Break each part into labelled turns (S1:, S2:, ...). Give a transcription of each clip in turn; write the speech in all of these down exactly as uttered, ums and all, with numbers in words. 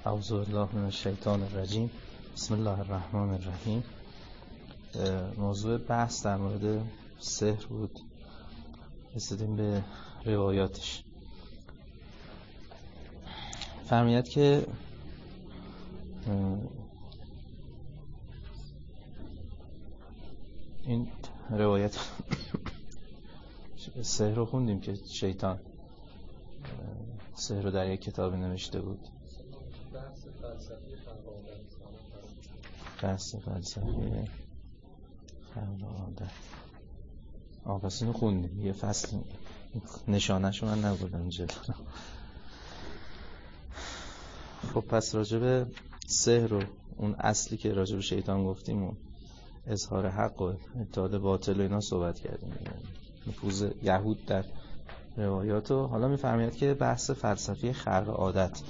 S1: اعوذ بالله من الشیطان الرجیم. بسم الله الرحمن الرحیم. موضوع بحث در مورد سحر بود. رسیدیم به روایاتش. فرمید که این روایت سحر رو خوندیم که شیطان سحر رو در یک کتاب نوشته بود. بحث فلسفی خلق عادت. آه پس اینو خوندیم یه فصل. نشانه‌شو من نبودم جلو. خب پس راجع به سحر و اون اصلی که راجع به شیطان گفتیم و اظهار حق و ابطال باطل و اینا صحبت کردیم. نفوذ یهود در روایات. و حالا می‌فرماید که بحث فلسفی خلق عادت.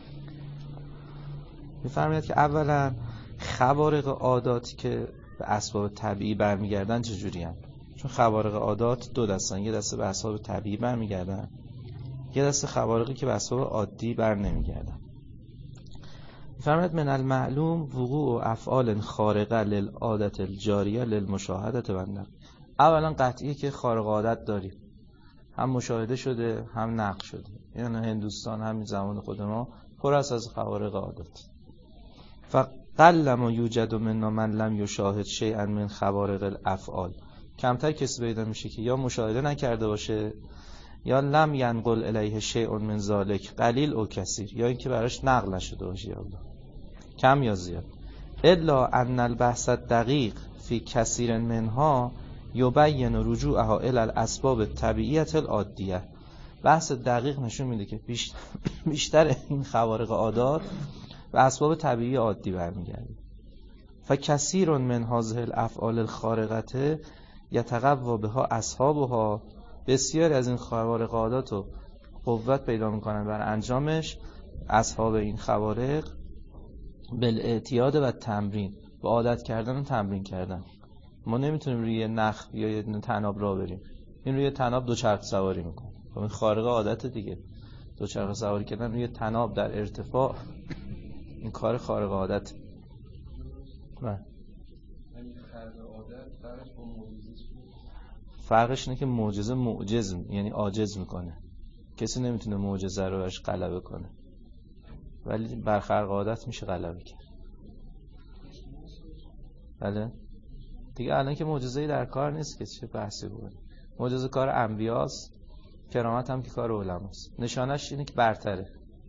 S1: می‌فرماید که اولا خوارق عاداتی که به اسباب طبیعی برمیگردن چجوری هستن؟ چون خوارق عادات دو دستن، یه دسته به اسباب طبیعی برمیگردن، یه دسته خوارقی که به اسباب عادی بر نمیگردن. می‌فرماید من المعلوم وقوع افعال خارقه للعادت الجاریه للمشاهده و النقل. اولا قطعیه که خارق عادت داریم، هم مشاهده شده هم نقل شده. یعنی هندوستان همین زمان خود ما پر است از خوارق عادات. فقل ما یوجد منا من لم یشاهد شیئا من خوارق الافعال. کمتر کسی پیدا میشه که یا مشاهده نکرده باشه یا لم ینقل الیه شیء من ذلک قلیل او کثیر، یا اینکه براش نقل نشده باشه، یا الله کم یا زیاد. الا ان البحث الدقیق فی کثیر منها یبین رجوعها الی الاسباب الطبیعیه العادیه. بحث دقیق نشون میده که بیشتر این خوارق عادات به اسباب طبیعی عادی برمیگرده. فکثیر من هذه الافعال الخارقه یتقوی بها اصحابها. بسیار از این خوارق عادات رو قوت پیدا میکنن بر انجامش اصحاب این خوارق بالاعتیاد و تمرین، با عادت کردن و تمرین کردن. ما نمیتونیم روی نخ یا یه طناب راه بریم. این روی طناب دوچرخه سواری میکنه. خب این خارق عادت دیگه. دوچرخه سواری کردن روی طناب در ارتفاع، این کار خارق عادت. نه فرقش اینه که معجزه معجز یعنی عاجز میکنه. کسی نمیتونه معجزه رو برش غلبه کنه، ولی بر خارق عادت میشه غلبه کرد. بله دیگه الان که معجزه‌ای در کار نیست که چه بحثی بود. معجزه کار انبیاست، کرامت هم که کار علماست. نشانش اینه که برتره.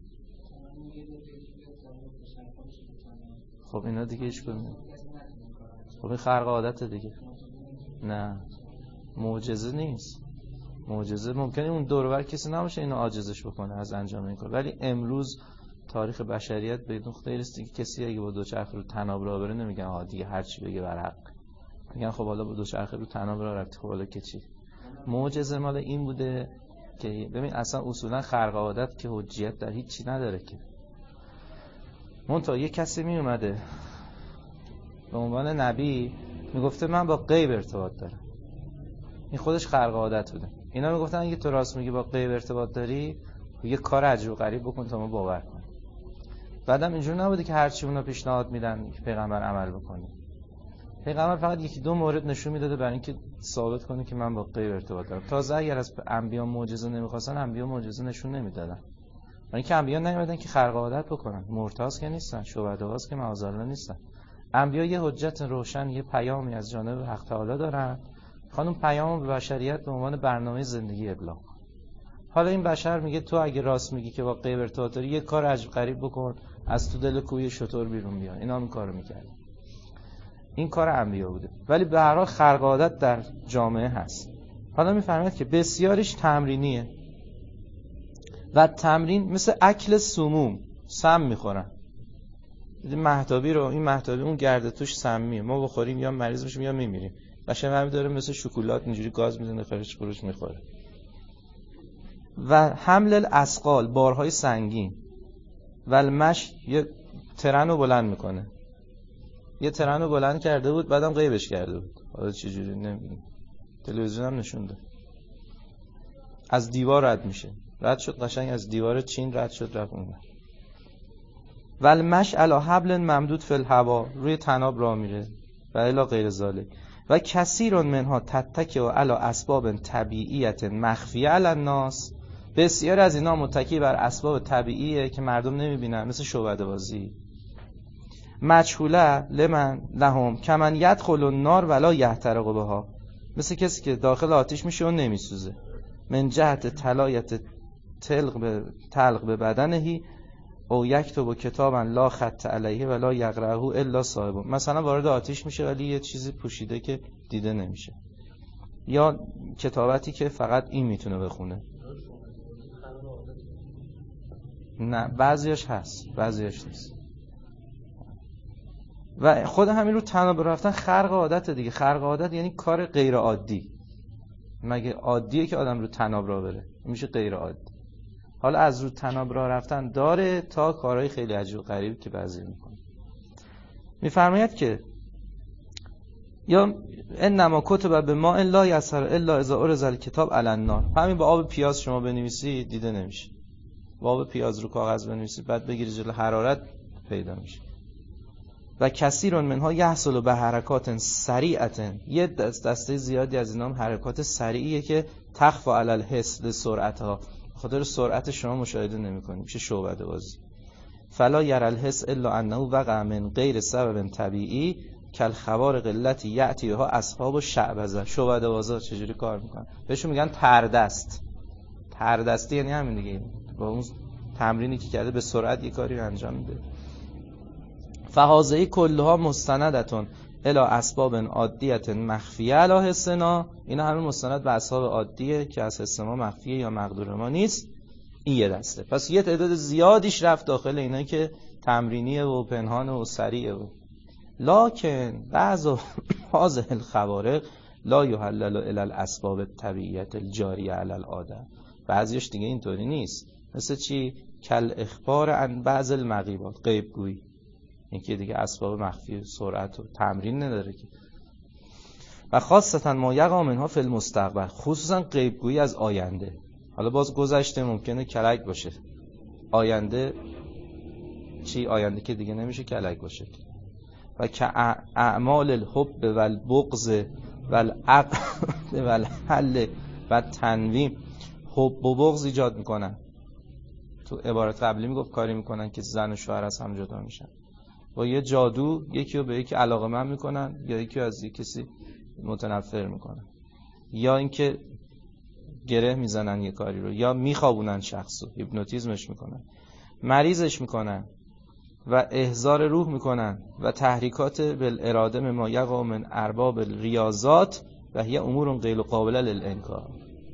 S1: خب اینا دیگه هیچ کدوم. خب این خارق عادت دیگه. نه معجزه نیست. معجزه ممکنه اون دور و بر کسی نباشه اینو عاجزش بکنه از انجام این کار، ولی امروز تاریخ بشریت به نقطه‌ای رسیده که کسی اگه با دوچرخه رو طناب راه بره نمیگن آها دیگه هر چی بگه بر حق. میگن خب حالا با دوچرخه رو طناب راه رفت، خب حالا که چی؟ معجزه مال این بوده که ببین اصلا اصولا خارق عادت که حجیت در هیچ چی نداره که. منتها یه کسی می اومده به عنوان نبی میگفته من با غیب ارتباط دارم، این خودش خارق عادت بوده. اینا میگفتن اگه تو راست میگی با غیب ارتباط داری یه کار عجیب و غریب بکن تا ما باور کنیم. بعدم اینجوری نبوده که هر چی اونا پیشنهاد میدن که پیغمبر عمل بکنه. پیغمبر فقط یکی دو مورد نشون میداده برای اینکه ثابت کنه که من با غیب ارتباط دارم. تازه اگر از انبیا معجزه نمیخواستن انبیا معجزه نشون نمیدادن. برای اینکه انبیا نمیدادن که خارق عادت بکنن. مرتضی که نیستن، شهداست که معاذالله نیستن. انبیا یه حجت روشن، یه پیامی از جانب حق تعالی دارن. خانم پیامو به بشریت به عنوان برنامه زندگی ابلاغ. حالا این بشر میگه تو اگه راست میگی که با غیب ارتباط داری یه کار عجیب غریب بکن، از تو دل کوی شتر بیرون بیا. اینا هم کارو میکردن. این کار انبیا بوده، ولی به هر حال خارق عادت در جامعه هست. حالا میفرماید که بسیارش تمرینیه و تمرین مثل اکل سموم، سم میخورن. این مهتابی رو این مهتابی اون گرده توش سمیه، ما بخوریم یا مریض میشیم یا میمیریم. قشنگ همین داره مثل شکلات اینجوری گاز میزنه خارج خروج میخوره. و حمل الاثقال، بارهای سنگین، و المش، یه ترن رو بلند میکنه. یه ترن رو بلند کرده بود بعدم غیبش کرده بود. حالا چه جوری نمیدونم. تلویزیون هم نشون داد. از دیوار رد میشه. رد شد قشنگ از دیوار چین رد شد رفت اون. ول مشعل حبل ممدود فی الهوا، روی طناب راه میره و الی غیر ذالک. و کثیر منها تتکی و علی اسباب طبیعیت مخفیه علی الناس، بسیار از اینا متکی بر اسباب طبیعیه که مردم نمیبینن، مثل شعبده بازی. مجهوله لمن لهم کمن یدخل النار ولا یحترق بها، مثل کسی که داخل آتش میشه و نمیسوزه. من جهت تلایت تلق به تلق به بدنهی او یکتب کتابا لا خط علیه ولا یقرأه الا صاحب، مثلا وارد آتش میشه ولی یه چیزی پوشیده که دیده نمیشه، یا کتابتی که فقط این میتونه بخونه. نه بعضیش هست بعضیش نیست. و خود همین رو طناب رفتن خرق عادت دیگه. خرق عادت یعنی کار غیر عادی. مگه عادیه که آدم رو طناب راه بره؟ میشه غیر عادی. حالا از رو طناب راه رفتن داره تا کارهای خیلی عجیب و غریب که بعضی میکنه. میفرماید که یا انما کتب به ما الا یسر الا اذا ارز الکتاب علی النار، همین با آب پیاز شما بنویسی دیده نمیشه. با آب پیاز رو کاغذ بنویسی بعد بگیری جلو حرارت پیدا میشه. و کثیر منها یحصل به حرکات سریعه، یه دست دسته زیادی از اینا هم حرکات سریعیه که تخفى علی الحس لسرعتها، خاطر سرعت شما مشاهده نمی‌کنید، میشه شعبده بازی. فلا ير الحس الا انه وقع من غیر سبب طبیعی کالخوارق التي یأتی بها اصحاب الشعبذه. شعبده بازا چجوری کار میکنن؟ بهشون میگن تردست. تردستی یعنی همین دیگه، با اون تمرینی که کرده به سرعت یه کاری رو انجام میده. فهذه کلها مستندتون الی اسباب عادیه مخفیه علی حسنا، اینا همه مستند به اسباب عادیه که از حس ما مخفیه یا مقدور ما نیست. این یه دسته. پس یه تعداد زیادیش رفت داخل اینا که تمرینیه و پنهانه و سریعه و لکن بعض هذه الخوارق لا یحلل الی الاسباب الطبیعیه الجاریه علی العاده، بعضیش دیگه اینطوری نیست. مثل چی؟ کل اخبار عن بعض المغیبات، غیب گویی. این که دیگه اسباب مخفی سرعت و تمرین نداره که. و خاصتا ما یقع منها فی المستقبل، خصوصا غیب گویی از آینده. حالا باز گذشته ممکنه کلک باشه، آینده چی؟ آینده که دیگه نمیشه کلک باشه. و که اعمال الحب و البغض و العقل و الحل و تنویم، حب و بغض ایجاد میکنن. تو عبارت قبلی میگفت کاری میکنن که زن و شوهر از هم جدا میشن. با یه جادو یکی رو به یکی علاقه‌مند میکنن، یا یکی رو از یک کسی متنفر میکنن، یا اینکه گره میزنن یه کاری رو، یا میخوابونن شخصو، هیپنوتیزمش میکنن، مریضش میکنن و احضار روح میکنن و تحریکات بالاراده مما یقع من ارباب الریاضات و هی امور غیر قابله للانکار.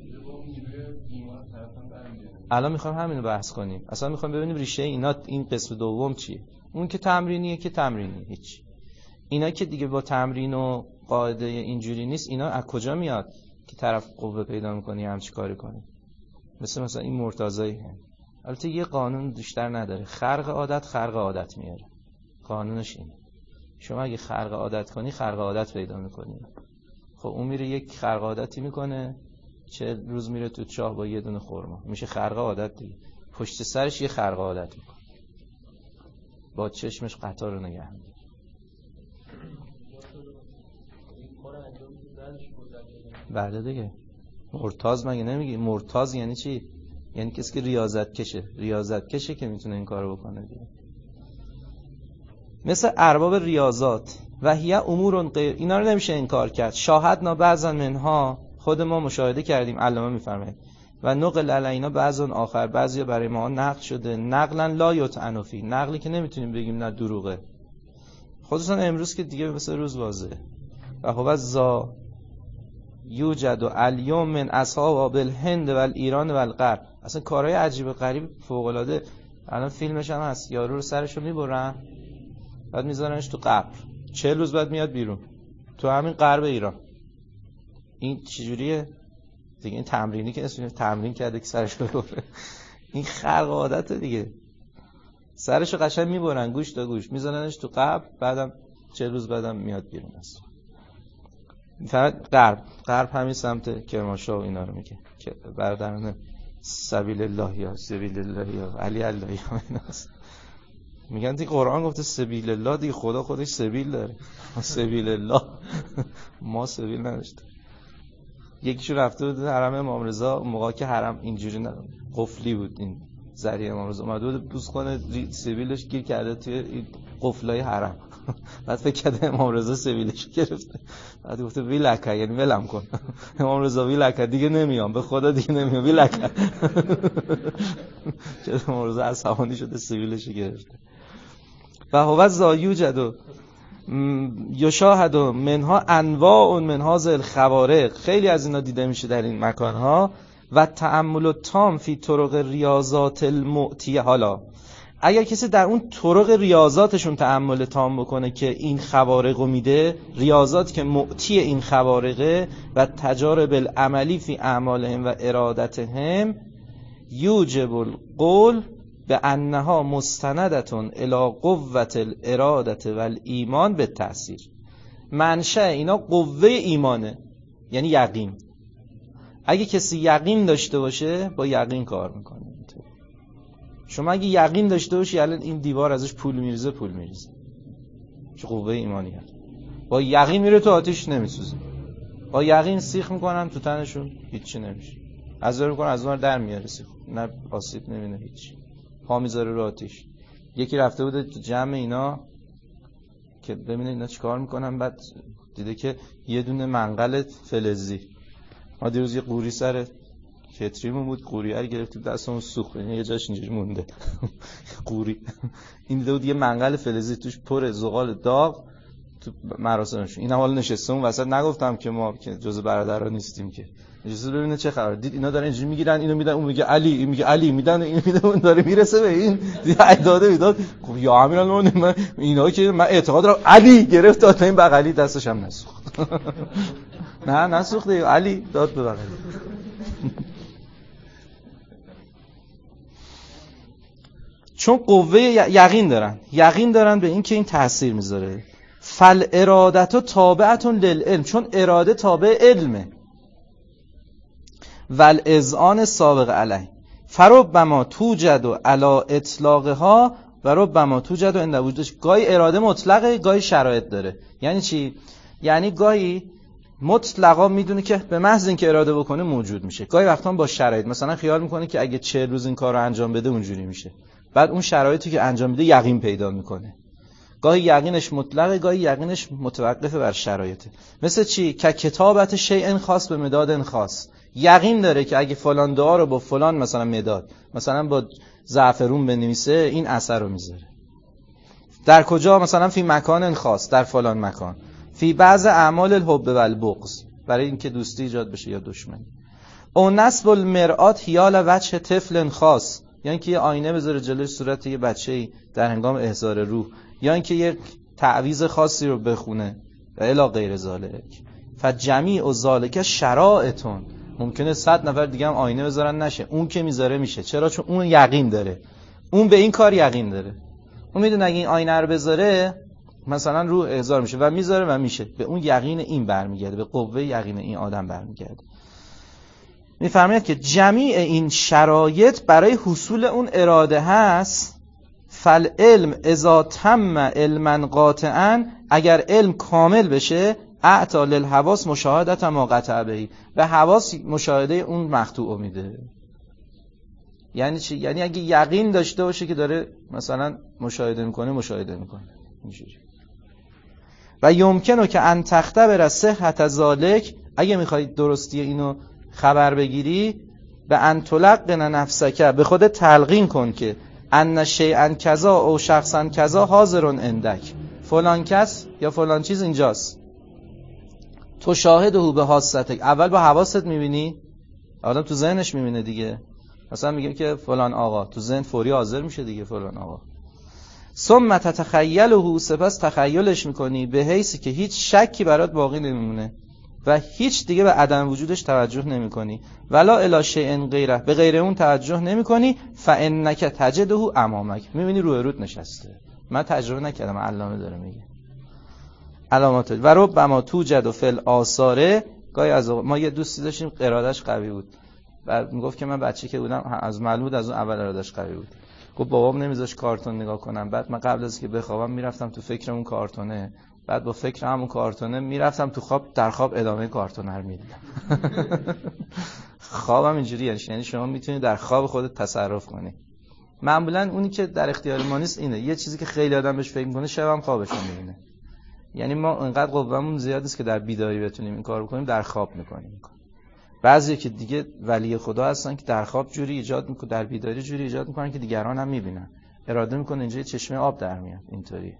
S1: الان میخوام همین رو بحث کنیم. اصلا میخوام ببینیم ریشه اینا، این قسم دوم چیه. اون که تمرینیه که تمرینی هیچ. اینا که دیگه با تمرین و قاعده اینجوری نیست، اینا از کجا میاد که طرف قوه پیدا میکنه همچی کاری کنه؟ مثل مثلا این مرتضایی هم. البته یه قانون بیشتر نداره، خرق عادت خرق عادت میاره. قانونش اینه. شما اگه خرق عادت کنی خرق عادت پیدا میکنی. خب اون میره یک خرق عادتی میکنه، چه روز میره تو چاه با یه دونه خرما، میشه خرق عادت دیگه. پشت سرش یه خرق عادت میکنه، با چشمش قطار رو نگه می‌داره. بله دیگه. مرتاض مگه نمیگی؟ مرتاض یعنی چی؟ یعنی کسی که ریاضت کشه. ریاضت کشه که میتونه این کارو بکنه دیگه. مثل ارباب ریاضات و هی امور غیر، اینا رو نمیشه انکار کرد. شاهدنا بعضا منها، خود ما مشاهده کردیم، علامه میفرمایید. و نقل علینا بعضن آخر، بعضیا برای ما نقل شده، نقلا لا یطعن فی، نقلی که نمیتونیم بگیم نه دروغه. خصوصا امروز که دیگه مثل روز واضحه. و هو ذا یوجد الیوم من اصحاب الهند و ایران و الغرب. اصلا کارهای عجیب و غریب فوق العاده. الان فیلمش هم هست، یارو رو سرشو میبرن بعد میذارنش تو قبر، چهل روز بعد میاد بیرون تو همین غرب ایران. این چجوریه دیگه؟ این تمرینی که اسمش تمرین کرده که سرشو ببره. این خرق عادت دیگه. سرشو قشنگ میبرن گوش تا گوش، میذارنش تو قبر، بعدم چهل روز بعدم میاد بیرون. است فقط غرب غرب همین سمت کرمانشاه و اینا رو میگه که برادران سبیل الله یا سبیل الله یا علی الله یا ایناست. میگن دیگه قرآن گفته سبیل الله دیگه، خدا خودش سبیل داره. سبیل الله ما سبیل نداشته. یکیشو رفته بود حرم امام رضا، موقعی که حرم اینجوری نه قفلی بود، این ذریعه امام رضا اومده بود بوس کنه، سبیلش گیر کرده توی قفلای حرم. بعد فکر کرده امام رضا سبیلش گرفته، بعد گفته ویلکه، یعنی ولم کن. امام رضا ویلکه، دیگه نمیام، به خدا دیگه نمیام، ویلکه. چه امام رضا عصبانی شده سبیلش گرفته. و هو ذا یوجد و یشاهد منها انواع منها ذل خوارق، خیلی از اینا دیده میشه در این مکانها. و تأمل التام فی طرق ریاضات المعتیه. حالا اگر کسی در اون طرق ریاضاتشون تأمل تام بکنه که این خوارقو میده، ریاضات که معتی این خوارقه، و تجارب العملی فی اعمالهم و ارادتهم، یوجب القول به انها مستندتون الی قوت الارادت و الایمان به تأثیر. منشأ اینا قوه ایمانه، یعنی یقین. اگه کسی یقین داشته باشه با یقین کار میکنه. شما اگه یقین داشته باشی الان این دیوار ازش پول میریزه پول میریزه، چه قوه ایمانی هست. با یقین میره تو آتیش نمیسوزه، با یقین سیخ میکنن تو تنشون هیچی نمیشه، از دور میکنن از اون در میاره سیخ، نه آسیب نمیبینه هیچ، پا میذاره رو آتیش. یکی رفته بوده تو جمع اینا که ببینه اینا چیکار میکنن، بعد دیده که یه دونه منقل فلزی، ما دیروز یه قوری سر کتریمون بود، قوری رو گرفتیم دستمون سوخت، یعنی یه جاش اینجوری مونده. قوری این دیده بود یه منقل فلزی توش پر زغال داغ تو مراسمشون. این حالا نشسته اون وسط، نگفتم که ما که جزء برادران نیستیم که، نشسته ببینه چه خبر. دید اینا دارن اینجوری میگیرن، اینو میدن، اون میگه علی، این میگه علی، میدن این میده، اون داره میرسه به این داده میداد. خب یا امیرالمومنین من اینا که من اعتقاد دارم علی گرفت تا این بغلی دستش هم نسوخت. نه نسوخته، علی داد به بغلی. چون قوه یقین دارن، یقین دارن به این که این تأثیر میذاره. فل ارادتو تابعتون للعلم، چون اراده تابع علمه. ول اذعان سابق علیه فربما توجد و علا اطلاقها و ربما توجد و عند وجودش. گاهی اراده مطلقه، گاهی شرایط داره. یعنی چی؟ یعنی گاهی مطلقا میدونه که به محض اینکه اراده بکنه موجود میشه، گاهی وقتا با شرایط، مثلا خیال میکنه که اگه چهل روز این کار رو انجام بده اونجوری میشه، بعد اون شرایطی که انجام میده یقین پیدا میکنه. گاهی یقینش مطلقه، گاهی یقینش متوقف بر شرایطه. مثل چی؟ که کتابت شیء خاص به مداد خاص، یقین داره که اگه فلان دعا رو با فلان مثلا مداد، مثلا با زعفرون بنویسه این اثر رو میذاره. در کجا؟ مثلا فی مکان خاص، در فلان مکان. فی بعض اعمال الحب و البغض، برای اینکه دوستی ایجاد بشه یا دشمنی. او نصب المرآت حیال وجه طفل خاص، یعنی که یه آینه بذاره جلوی صورت یه بچه‌ای در هنگام احضار روح، یا اینکه یه تعویض خاصی رو بخونه و الی غیر ذالک. فجمیع ذالک شرائطون، ممکنه صد نفر دیگه هم آینه بذارن نشه، اون که میذاره میشه. چرا؟ چون اون یقین داره، اون به این کار یقین داره، اون میدونه اگه این آینه رو بذاره مثلا روح احضار میشه و میذاره و میشه. به اون یقین این برمیگرده، به قوه یقین این آدم برمیگرده. میفرماید که جمیع این شرایط برای حصول اون اراده هست. فالعلم اذا تم علما قاطعا، اگر علم کامل بشه، اعطا للحواس مشاهدت ما قطع بهی، به حواس مشاهده اون مقطوع میده. یعنی چی؟ یعنی اگه یقین داشته باشه که داره مثلا مشاهده میکنه، مشاهده میکنه اینجوری. و یمکنه که ان تختبر صحت ذالک، اگه میخوای درستی اینو خبر بگیری، به ان تلقن نفسک، به خودت تلقین کن که ان شیئا کذا او شخصا کذا حاضرون عندک، فلان کس یا فلان چیز اینجاست. تو شاهده به حاستک، اول با حواست میبینی، آدم تو ذهنش میبینه دیگه. مثلا میگه که فلان آقا، تو ذهن فوری حاضر میشه دیگه فلان آقا. ثم تتخیله، سپس تخیلش میکنی به حیثی که هیچ شکی برات باقی نمیمونه و هیچ دیگه به عدم وجودش توجه نمیکنی. ولا الی شیء غیره، به غیر اون توجه نمیکنی. فانک تجده امامک، میبینی روی رود نشسته. من تجربه نکردم، علامه داره میگه علامات. و ربما توجد و فل آثاره، گاهی از ما یه دوستی داشتیم ارادش قوی بود، بعد میگفت که من بچه که بودم از معلوم از اون اول ارادش قوی بود. گفت بابام نمیذاش کارتون نگاه کنم. بعد من قبل از که بخوابم میرفتم تو فکر اون کارتونه، بعد با فکر همون کارتونه میرفتم تو خواب، در خواب ادامه کارتون رو میدیدم. خوابم اینجوریه، یعنی شما میتونی در خواب خودت تصرف کنی. معمولا اونی که در اختیار ما نیست اینه، یه چیزی که خیلی آدم بهش فکر میکنه شبم خوابش میبینه. یعنی ما انقدر قوامون زیاد است که در بیداری بتونیم این کارو بکنیم، در خواب میکنیم. بعضی که دیگه ولی خدا هستن که در خواب جوری ایجاد میکنن، در بیداری جوری ایجاد میکنن که دیگران هم میبینن. اراده میکنه اینجا چشمه آب در میاد. اینطوری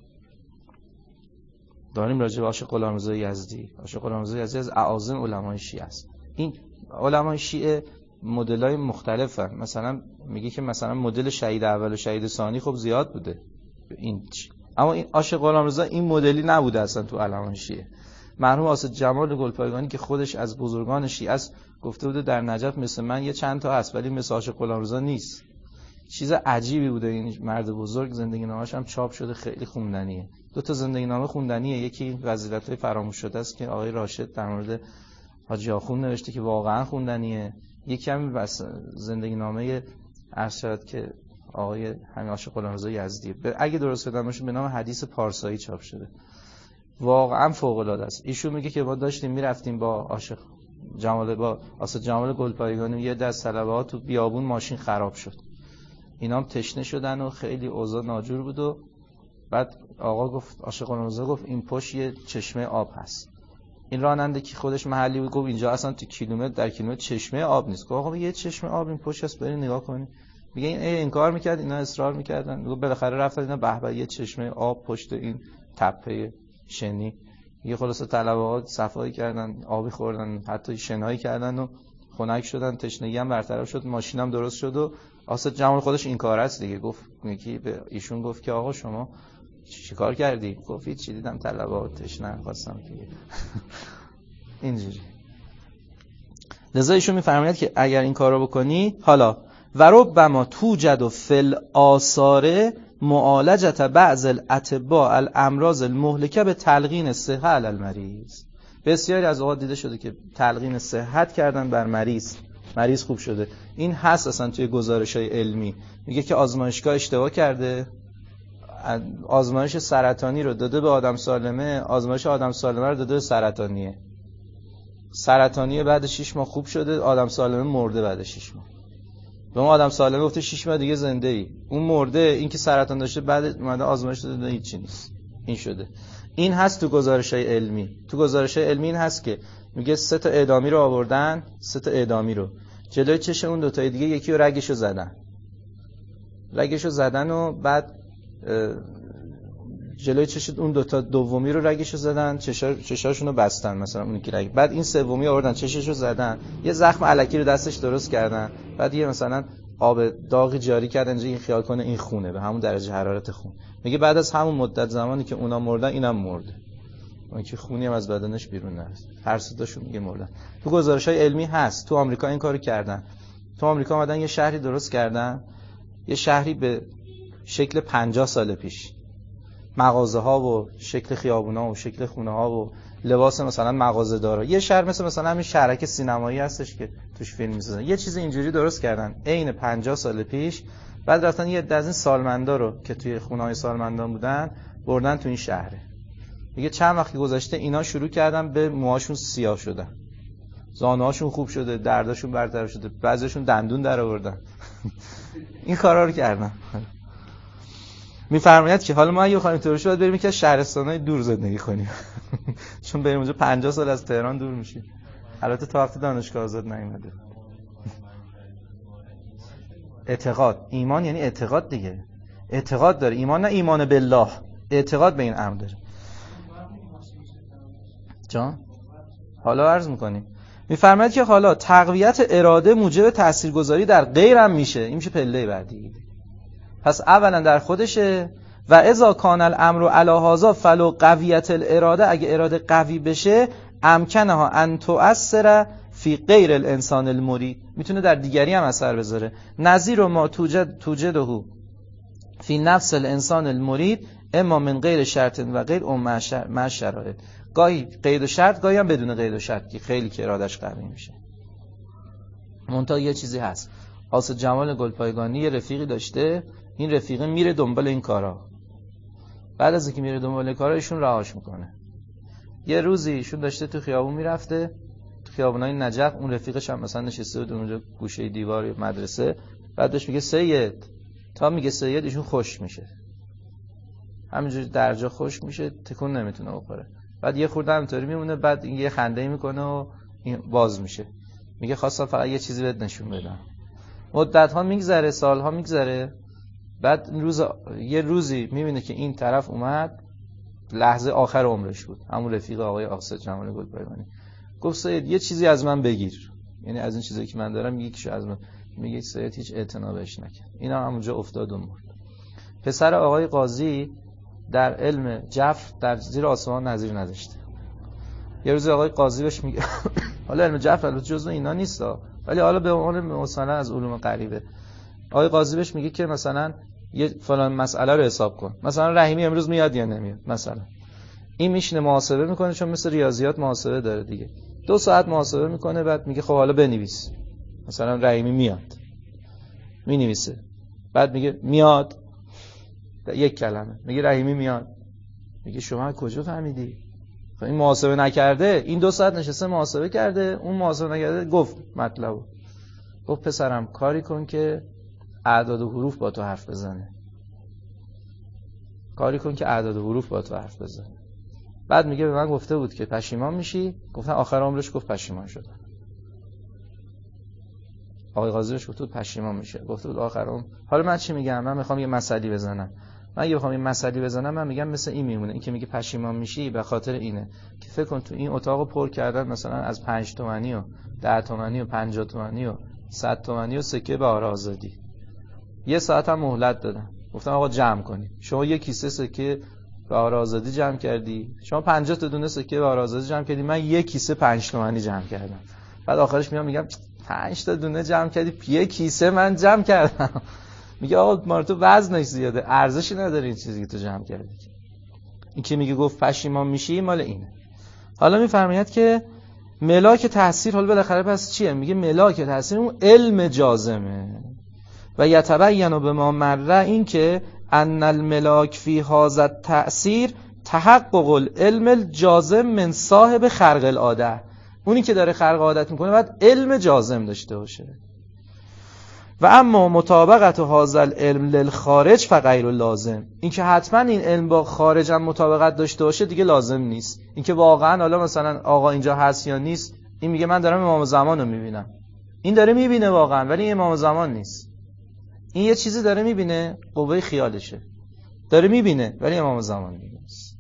S1: داریم راجع به عاشق غلامرضا یزدی. عاشق غلامرضا یزدی از اعاظم علمای شیعه است. این علمای شیعه مدل‌های مختلفن. مثلا میگه که مثلا مدل شهید اول و شهید ثانی خب زیاد بوده این، اما این عاشق غلامرضا این مدلی نبوده اصلا تو علمای شیعه. مرحوم اسد جمال گلپایگانی که خودش از بزرگان شیعه است گفته بوده در نجف مثل من یه چند تا هست ولی مثل عاشق غلامرضا نیست. چیز عجیبی بوده. این مرد بزرگ زندگی نامه‌اش هم چاپ شده، خیلی خوندنیه. دو تا زندگی نامه خوندنیه، یکی فضیلت‌های فراموش شده است که آقای راشد در مورد حاجی آخوند نوشته که واقعا خوندنیه. یکی هم بس زندگی نامه ارشد که آقای همین عاشق غلامرضا یزدی، اگه درست یادم باشه به نام حدیث پارسایی چاپ شده. واقعا فوق العاده است. ایشون میگه که ما داشتیم میرفتیم با عاشق جمال با اسد جمال گلپایگانی، یه دست طلبه‌ها تو بیابون ماشین خراب شد. اینام تشنه شدن و خیلی اوضاع ناجور بود و بعد آقا گفت، عاشق غلامرضا گفت این پشت یه چشمه آب هست. این راننده که خودش محلی بود گفت اینجا اصلا تو کیلومتر در کیلومتر چشمه آب نیست. گفت آقا یه چشمه آب این پشت هست، برید نگاه کنید. میگه این انکار میکرد، اینا اصرار میکردن. گفت بالاخره رفتن اینا به به یه چشمه آب پشت این تپه شنی. یه خلاصه طلبه‌ها صفایی کردن، آبی خوردن، حتی شنایی کردن و خنک شدن، تشنگی هم برطرف شد، ماشینم درست شد و اسد جمال خودش این کار است دیگه. گفت یکی به ایشون گفت که آقا شما چیکار کردی؟ گفت چی دیدم طلبه‌ها تشنه خواستم دیگه. اینجوری. لذا ایشون میفرماید که اگر این کارو بکنی، حالا و ربما توجد و فل آثار معالجت بعض الاتباع الامراض المهلکه به تلقین صحت علی المریض. بسیاری از اوقات دیده شده که تلقین صحت کردن بر مریض، مریض خوب شده. این هست اصلا توی گزارش‌های علمی. میگه که آزمایشگاه اشتباه کرده، آزمایش سرطانی رو داده به آدم سالمه، آزمایش آدم سالمه رو داده به سرطانیه. سرطانیه بعد شش ماه خوب شده، آدم سالمه مرده بعد شش ماه. به اون آدم سالمه گفته شش ماه دیگه زنده ای. اون مرده، این که سرطان داشته بعد اومده آزمایش داده هیچی نیست. این شده. این هست تو گزارش‌های علمی. تو گزارش‌های علمی این هست که میگه سه تا اعدامی رو آوردن، سه تا اعدامی رو جلوی چش اون دو تا دیگه یکی رو رگشو زدن. رگشو زدن و بعد جلوی چش اون دو تا دومی رو رگشو زدن، چشا چشاشون رو بستن مثلا اون که رگ. بعد این سومی آوردن چششو زدن، یه زخم الکی رو دستش درست کردن، بعد یه مثلا آب داغی جاری کردن اینجا، این خیال کنه این خونه به همون درجه حرارت خون. میگه بعد از همون مدت زمانی که اونا مردن اینم مرده. اون که خونی هم از بدنش بیرون نرفت. هر سه تاشون میگه مردن. تو گزارش‌های علمی هست. تو آمریکا این کارو کردن. تو آمریکا اومدن یه شهری درست کردن. یه شهری به شکل پنجاه سال پیش. مغازه‌ها و شکل خیابونا و شکل خونه‌ها و لباس مثلا مغازه‌دارا. یه شهر مثل مثلا همین شهرک سینمایی هستش که توش فیلم می‌سازن. یه چیز اینجوری درست کردن عین پنجاه سال پیش. بعد رفتن یه از این سالمندا رو که توی خونه‌های سالمندان بودن بردن تو این شهره. میگه چند وقت گذشته اینا شروع کردن به موهاشون سیاه شدن. زانوهاشون خوب شده، درداشون برطرف شده، بعضیشون دندون در آوردن. این کارا رو کردن. میفرماید که حالا ما اگه بخوایم طوری شد بریم که شهرستان‌های دور زندگی کنیم. چون بریم اونجا پنجاه سال از تهران دور میشیم. البته تا وقتی دانشگاه آزاد نیومده. اعتقاد، ایمان یعنی اعتقاد دیگه. اعتقاد داره، ایمان نه ایمان بالله، اعتقاد به این امر داره. جان حالا عرض میکنیم میفرماید که حالا تقویت اراده موجب تاثیرگذاری در غیرم میشه. این میشه پله بعدی. پس اولا در خودشه و اذا کان الامر علی هذا فلو قویت الاراده، اگه اراده قوی بشه امکنها ان تؤثر فی غیر الانسان المرید، میتونه در دیگری هم اثر بذاره. نظیر ما توجد توجده فی نفس الانسان المرید اما من غیر شرط و غیر ام مع شرایط. گاهی قید و شرط، گاهی هم بدون قید و شرط که خیلی که ارادش قوی میشه. منتها یه چیزی هست، قاصد جمال گلپایگانی یه رفیقی داشته، این رفیقه میره دنبال این کارا، بعد از اینکه میره دنبال کارا ایشون رهاش میکنه. یه روزی ایشون داشته تو خیابون میرفته، تو خیابونای نجف، اون رفیقش هم مثلا نشسته بود اونجا گوشه دیوار مدرسه، بعد بهش میگه سید، تا میگه سید ایشون خوش میشه، همینجوری درجا خوش میشه، تکون نمیتونه بخوره. بعد یه خورده همینطوری میمونه، بعد این یه خنده میکنه و این باز میشه، میگه خواستم فقط یه چیزی بهت نشون بدم. مدت ها میگذره، سال ها میگذره، بعد روز یه روزی میبینه که این طرف اومد، لحظه آخر عمرش بود، همون رفیق آقای قاصد جمال گلپایگانی. گفت سید یه چیزی از من بگیر، یعنی از این چیزایی که من دارم یکیشو از من. میگه سید هیچ اعتنا بهش نکرد، اینا همونجا افتاد و مرد. پسر آقای قاضی در علم جفر در زیر آسمان نظیر نداشته. یه روز آقای قاضی بهش میگه حالا علم جفر البته جزء اینا نیستا، ولی حالا به عنوان مثلا از علوم غریبه، آقای قاضی بهش میگه که مثلا یه فلان مسئله رو حساب کن، مثلا رحیمی امروز میاد یا نمیاد، مثلا این میشینه محاسبه میکنه، چون مثل ریاضیات محاسبه داره دیگه، دو ساعت محاسبه میکنه، بعد میگه خب حالا بنویس، مثلا رحیمی میاد، مینویسه، بعد میگه میاد، یک کلمه میگه رحیمی میاد، میگه شما کجا فهمیدی؟ خب این محاسبه نکرده، این دو ساعت نشسته محاسبه کرده، اون محاسبه نکرده، گفت مطلبو. گفت پسرم کاری کن که اعداد و حروف با تو حرف بزنه، کاری کن که اعداد و حروف با تو حرف بزنه. بعد میگه به من گفته بود که پشیمان میشی، گفتن آخر عمرش گفت پشیمان شدم. آقای قاضی بهش گفت پشیمان میشه، گفته بود آخر عمر. حالا من چی میگم؟ من میخوام یه مثالی بزنم، من اگه بخوام یه مثالی بزنم من میگم مثل این میمونه، این که میگه پشیمان میشی به خاطر اینه که فکر کن تو این اتاقو پر کردن مثلا از پنج تومانی و ده تومانی و پنجاه تومانی و صد تومانی و سکه بهار آزادی، یه ساعت هم مهلت دادن، گفتم آقا جمع کنی، شما یه کیسه سکه بهار آزادی جمع کردی، شما پنجاه تا دونه سکه بهار آزادی جمع کردی، من یه کیسه پنج تومانی جمع کردم. بعد آخرش میام میگم پنج تا دونه جمع کردی، یه کیسه من جمع کردم. میگه آقا مال تو وزنش زیاده، ارزشی نداره این چیزی که تو جمع کردی. این که میگه گفت پشیمان میشی مال اینه. حالا میفرماید که ملاک تاثیر، حالا بالاخره پس چیه؟ میگه ملاک تاثیر اون علم جازمه و یتبین به ما مره، این که ان الملاک فی هذا التأثیر تحقق العلم الجازم من صاحب خرق العاده. اونی که داره خرق عادت میکنه باید علم جازم داشته باشه. و اما مطابقت هذا العلم للخارج فغیر لازم، این که حتما این علم با خارج هم مطابقت داشته باشه دیگه لازم نیست. این که واقعا حالا مثلا آقا اینجا هست یا نیست، این میگه من دارم امام زمان رو میبینم، این داره میبینه واقعا ولی امام زمان نیست، این یه چیزی داره میبینه، قوه خیالشه، داره میبینه ولی امام زمان نیست.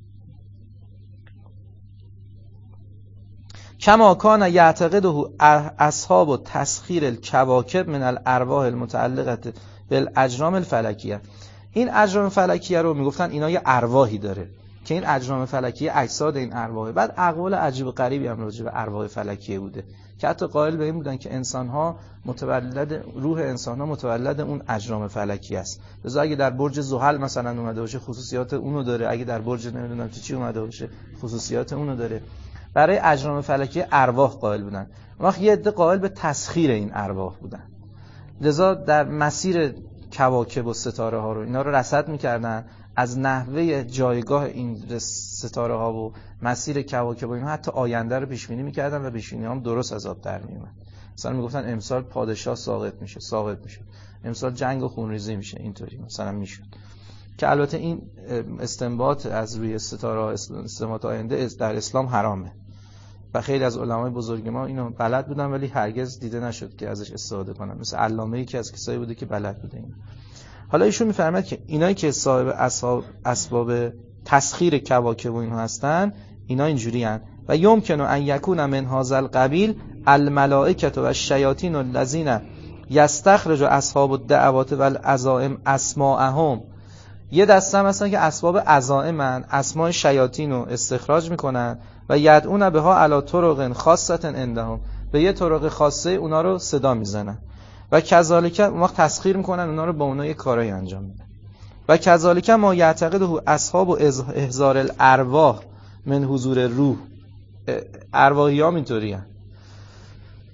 S1: کما کان یعتقده اصحاب تسخیر الکواکب من الارواح المتعلقه بالاجرام الفلکیه. این اجرام فلکیه رو میگفتن اینا یه ارواحی داره که این اجرام فلکیه اجساد این ارواحه. بعد اقوال عجیب و غریبی هم راجع به ارواح فلکیه بوده که حتی قائل به این بودن که انسان‌ها متولد، روح انسان‌ها متولد اون اجرام فلکیه است. لذا اگه در برج زحل مثلا اومده باشه خصوصیات اونو داره، اگه در برج نمیدونم چی چی اومده باشه خصوصیات اونو داره. برای اجرام فلکی ارواح قائل بودن، اما یه عده قائل به تسخیر این ارواح بودن. لذا در مسیر کواکب و ستاره ها رو اینا رو رصد میکردن، از نحوه جایگاه این ستاره ها و مسیر کواکب و اینا حتی آینده رو پیش بینی میکردن و پیش بینی هم درست از آب در میومد. مثلا میگفتن امسال پادشاه ساقط میشه، ساقط میشه، امسال جنگ و خونریزی میشه، اینطوری مثلا میشد. که البته این استنباط از روی ستاره ها، استنباط آینده در اسلام حرامه و خیلی از علمای بزرگ ما اینو بلد بودن ولی هرگز دیده نشد که ازش استفاده کنن. مثل علامه‌ای که از کسایی بوده که بلد بوده این. حالا ایشون میفرماید که اینایی که صاحب اسباب اسباب تسخیر کواکب و اینها هستن، اینا اینجوری ان و یمکن ان یکون من هذا القبیل الملائکه و الشیاطین الذین یستخرج اصحاب الدعوات والعزائم اسماءهم. یه دسته هم هستن که اسباب عزائمن، اسماء شیاطین رو استخراج میکنن و یدعون بها علی طرق خاصه عندهم، به یه طرق خاصه اونا رو صدا میزنن و کذالک ما تسخیر میکنن اونا رو، با اونا یه کارایی انجام میدن. و کذالک ما یعتقده اصحاب احضار الارواح من حضور روح، ارواحی ها اینطوری هستن.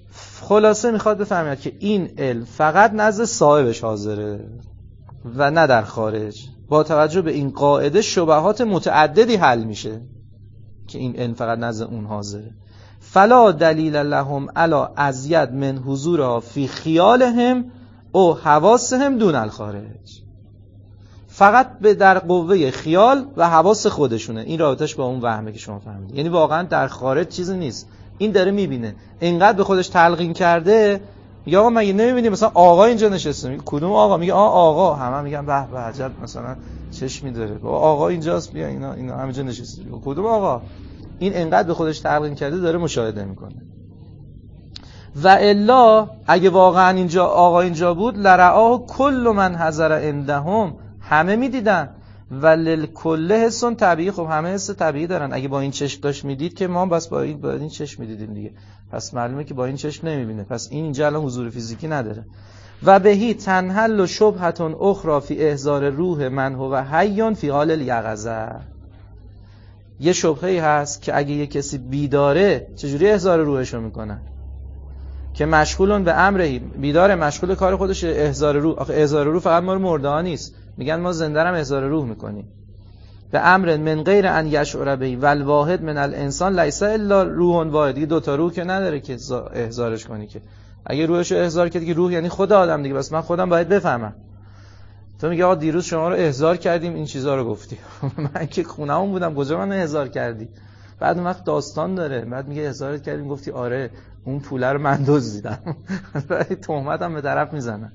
S1: خلاصه میخواد بفهمید که این علم فقط نزد صاحبش حاضره و نه در خارج. با توجه به این قاعده شبهات متعددی حل میشه که این علم فقط نزد اون حاضره. فلا دلیل لهم علی ازید من حضورها فی خیالهم او حواسهم دون الخارج. فقط به در قوه خیال و حواس خودشونه. این رابطش با اون وهمه که شما فهمیدید. یعنی واقعا در خارج چیزی نیست. این داره میبینه، اینقدر به خودش تلقین کرده. میگه آقا مگه نمیبینی مثلا آقا اینجا نشسته؟ میگه کدوم آقا؟ میگه آ آقا. همه میگن به به عجب مثلا چشمی داره، آقا اینجاست، بیا اینا اینا همینجا نشسته. کدوم آقا؟ این اینقدر به خودش تلقین کرده داره مشاهده میکنه. و الا اگه واقعا اینجا آقا اینجا بود لرعاه کل من حضر عندهم، همه میدیدن. ولل کل حسن طبیعی. خب همه حس طبیعی دارن. اگه با این چشم داشت میدید که ما بس با این با این چشم میدیدیم دیگه. پس معلومه که با این چشم نمیبینه. پس این اینجا الان حضور فیزیکی نداره. و بهی تنحل شبهتون اخرى فی احضار روح من هو حی فی حال الیقظه. یه شبهه‌ای هست که اگه یه کسی بیداره چجوری احضار روحشو میکنن؟ که مشغولون به امری، بیداره مشغول کار خودش احضار روح. آخه احضار روح فقط ما مرده ها نیست، میگن ما زنده هم احضار روح میکنیم. به امر من غیر ان یشعر به والواحد من الانسان لیس الا روح واحد. دیگه دو تا روح که نداره که احضارش کنی. که اگه روحشو احضار کردی که روح یعنی خود آدم دیگه، بس من خودم باید بفهمم. تو میگه آقا دیروز شما رو احضار کردیم این چیزا رو گفتی. من که خونه‌مون بودم، کجا من احضار کردی؟ بعد اون وقت داستان داره. بعد میگه احضارت کردیم گفتی آره اون پوله رو من دزدیدم. تهمتم به طرف میزنن.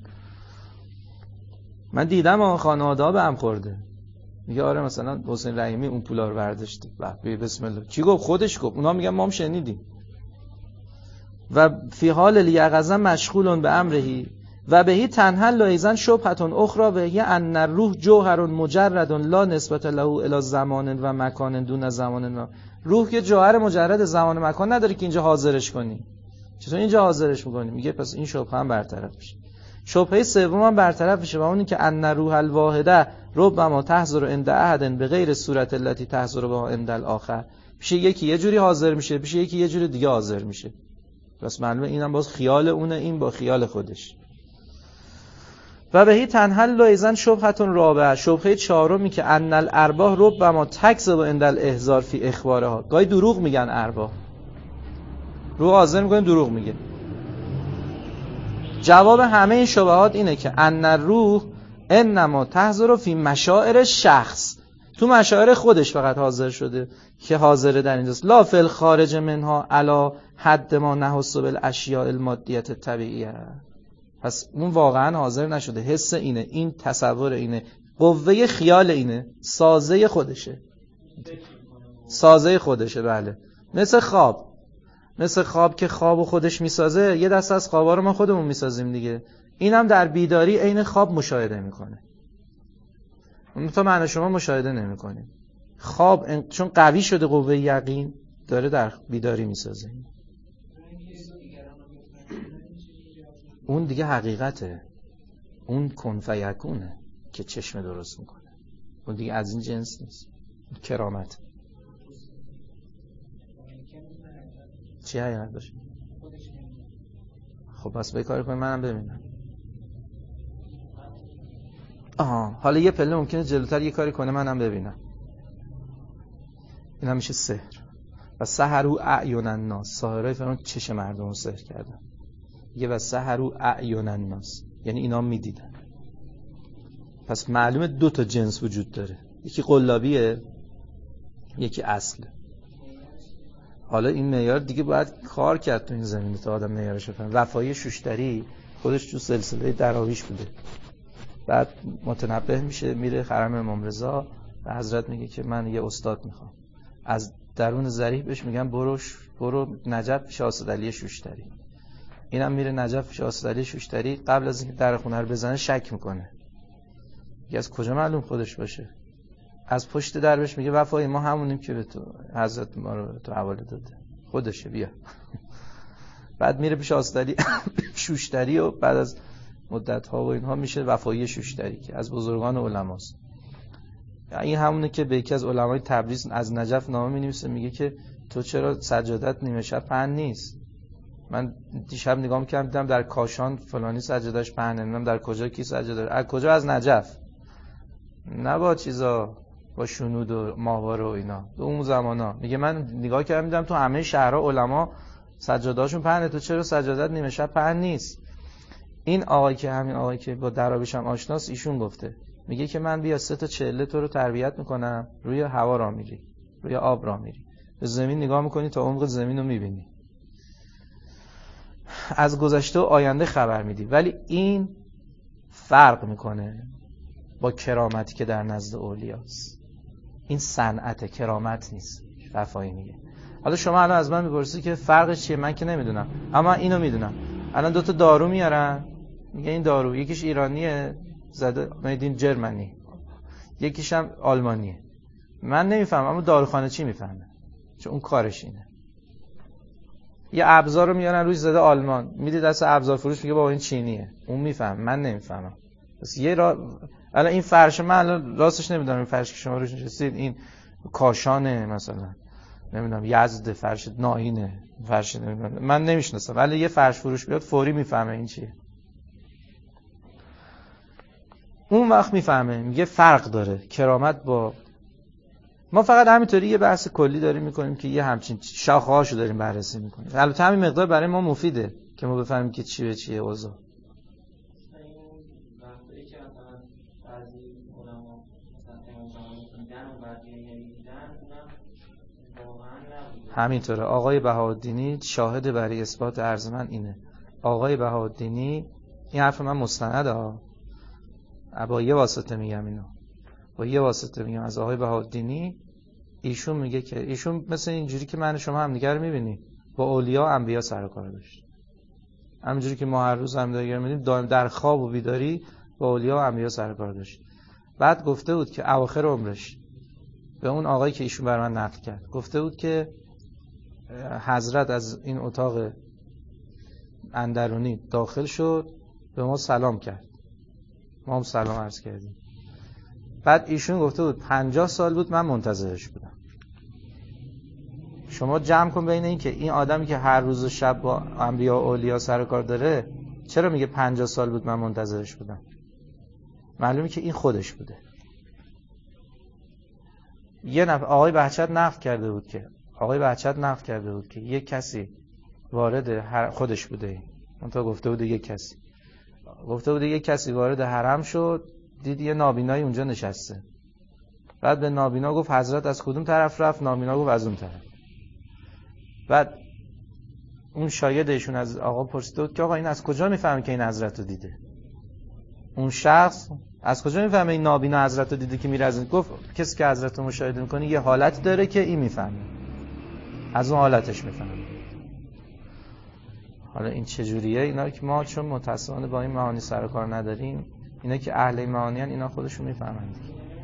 S1: من دیدم اون خانواده‌ها به هم خورده. میگه آره مثلا حسین رحیمی اون پولا رو برداشت. به بسم الله. کی گفت؟ خودش گفت. اونا میگن ما هم شنیدیم. و فی حال الیقظه مشغولون به امرهی و بهی تنحل ایزن شبهتون اخرى بهی ان الروح جوهر مجرد لا نسبت له الی زمان و مکان دون زمان و روح که جوهر مجرد زمان و مکان نداره که اینجا حاضرش کنی. چطور اینجا حاضرش میکنی؟ میگه پس این شبهه هم برطرف میشه. شبهه سوم هم برطرف میشه و اونی که ان روح الواحده ربما تحضر عند احد به غیر صورت التي تحضر بها عند الاخر. میشه یکی یه جوری حاضر میشه، میشه یکی یه جوری دیگه حاضر میشه. پس معلومه اینم باز خیال اونه، این با خیال خودش. و بهی تنحل ایزن شبهتون رابعه. شبهه چهارمی که ان الارواح ربما تکذب عند الاحضار فی اخبارها. گاهی دروغ میگن ارواح. روح حاضر میکنه دروغ میگه. جواب همه این شبهات اینه که ان الروح انما تحضر فی مشاعر شخص. تو مشاعر خودش فقط حاضر شده که حاضره در اینجاست. لا فی الخارج منها علی حد ما نحس بالاشیاء المادیه الطبیعیه. پس اون واقعا حاضر نشده. حس اینه، این تصور اینه، قوه خیال اینه، سازه خودشه. سازه خودشه بله. مثل خواب. مثل خواب که خوابو خودش میسازه. یه دسته از خوابا رو ما خودمون میسازیم دیگه. اینم در بیداری عین خواب مشاهده میکنه. اون تو معنی شما مشاهده نمیکنید. خواب چون قوی شده قوه یقین داره در بیداری میسازه. اون دیگه حقیقته. اون کن فیکونه که چشم درست میکنه. اون دیگه از این جنس نیست. کرامت. چی حقیقت باشه؟ خب پس به کار کنم منم ببینم. آها حالا یه پله ممکنه جلوتر یه کاری کنه منم ببینم. اینا میشه سحر. و سحروا اعین الناس. ساحرای فرعون چش مردم رو سحر کردن. یه و سحروا اعین الناس یعنی اینا میدیدن. پس معلومه دو تا جنس وجود داره. یکی قلابیه، یکی اصله. حالا این معیار دیگه باید کار کرد تو این زمینه تا آدم معیارش رو بفهمه. وفای شوشتری خودش تو سلسله دراویش بوده. بعد متنبه میشه میره خرم امام رضا و حضرت میگه که من یه استاد میخوام. از درون ضریح بهش میگن بروش برو نجف پیش اسدعلی شوشتری. اینم میره نجف پیش اسدعلی شوشتری. قبل از اینکه در خونه رو بزنه شک میکنه. میگه از کجا معلوم خودش باشه؟ از پشت در بهش میگه وفای ما همونیم که به تو حضرت ما رو تو حواله داده. خودشه بیا. بعد میره پیش اسدعلی شوشتری و بعد از مدت ها و اینها میشه وفایی شوشتری که از بزرگان علماست. این همونه که به یکی از علمای تبریز از نجف نامه می‌نویسه میگه که تو چرا سجادت نیمه شب پهن نیست؟ من دیشب نگاه می‌کردم دیدم در کاشان فلانی سجادهش پهنه، نمیدونم در کجا کی سجاده، از کجا؟ از نجف. نه با چیزا با شنود و ماهواره و اینا تو اون زمانا. میگه من نگاه کردم دیدم تو همه شهرها علما سجاده‌هاشون پهنه، تو چرا سجادت نیمه شب پهن نیست؟ این آقای که همین آقای که با دراویش هم آشناس ایشون گفته، میگه که من بیا سه تا چله تو رو تربیت میکنم، روی هوا راه میری، روی آب راه میری، به زمین نگاه میکنی تا عمق زمین رو میبینی، از گذشته و آینده خبر میدی. ولی این فرق میکنه با کرامتی که در نزد اولیاست. این صنعت، کرامت نیست. رفاعی میگه حالا شما الان از من میپرسی که فرقش چیه، من که نمیدونم، اما اینو میدونم. الان دو تا دارو میارن، میگه این دارو یکیش ایرانیه زده میدین جرمنی، یکیش هم آلمانیه. من نمیفهمم، اما داروخانه چی میفهمه؟ چون اون کارش اینه. یه ابزار رو میارن روش زده آلمان، میدید دست ابزار فروش میگه بابا این چینیه، اون میفهم، من نمیفهمم. پس یه را الان این فرش من الان راستش نمیدونم این فرش که شما روش نشستید این کاشانه مثلا، نمیدونم یزد، فرش ناینه، فرش نمیدونم، من نمیشناسم، ولی یه فرش فروش بیاد فوری میفهمه این چیه. اون وقت میفهمه، میگه فرق داره کرامت با ما. فقط همینطوری یه بحث کلی داریم میکنیم که یه همچین شاخه‌هاشو داریم بررسی میکنیم. البته همین مقدار برای ما مفیده که ما بفهمیم که چی به چیه اوضاع. همینطوره. آقای بهاءالدینی شاهد برای اثبات عرض من اینه. آقای بهاءالدینی، این حرف من مستنده ها، با یه واسطه میگم اینو، با یه واسطه میگم از آقای بهاءالدینی. ایشون میگه که ایشون مثل اینجوری که من شما هم دیگر میبینی با اولیا و انبیا سر و کار داشت، همینجوری که ما هر روز هم دیگر میبینیم در خواب و بیداری با اولیا و انبیا سر و کار داشت. بعد گفته بود که اواخر عمرش به اون آقایی که ایشون بر من نقل کرد گفته بود که حضرت از این اتاق اندرونی داخل شد، به ما سلام کرد، ما هم سلام عرض کردیم. بعد ایشون گفته بود پنجاه سال بود من منتظرش بودم. شما جمع کن بین این که این آدمی که هر روز شب با انبیا و اولیا سر و کار داره چرا میگه پنجاه سال بود من منتظرش بودم؟ معلومه که این خودش بوده. یه نفر آقای بهچت نقل کرده بود که آقای بهچت نقل کرده بود که یک کسی وارد خودش بوده، اون تا گفته بود یک کسی گفته بود یک کسی وارد حرم شد، دید یه نابینایی اونجا نشسته. بعد به نابینا گفت حضرت از کدوم طرف رفت؟ نابینا گفت از اون طرف. بعد اون شاگردشون از آقا پرسیده بود که آقا این از کجا میفهمه که این حضرت رو دیده؟ اون شخص از کجا میفهمه این نابینا حضرت رو دیده که میره از این؟ گفت کسی که حضرت رو مشاهده میکنه یه حالت داره که این میفهمه، از اون حالتش میفهمه. حالا این چجوریه؟ اینا که ما چون متأسفانه با این معانی سر و کار نداریم، اینا که اهل معانی ان اینا خودشون میفهمند.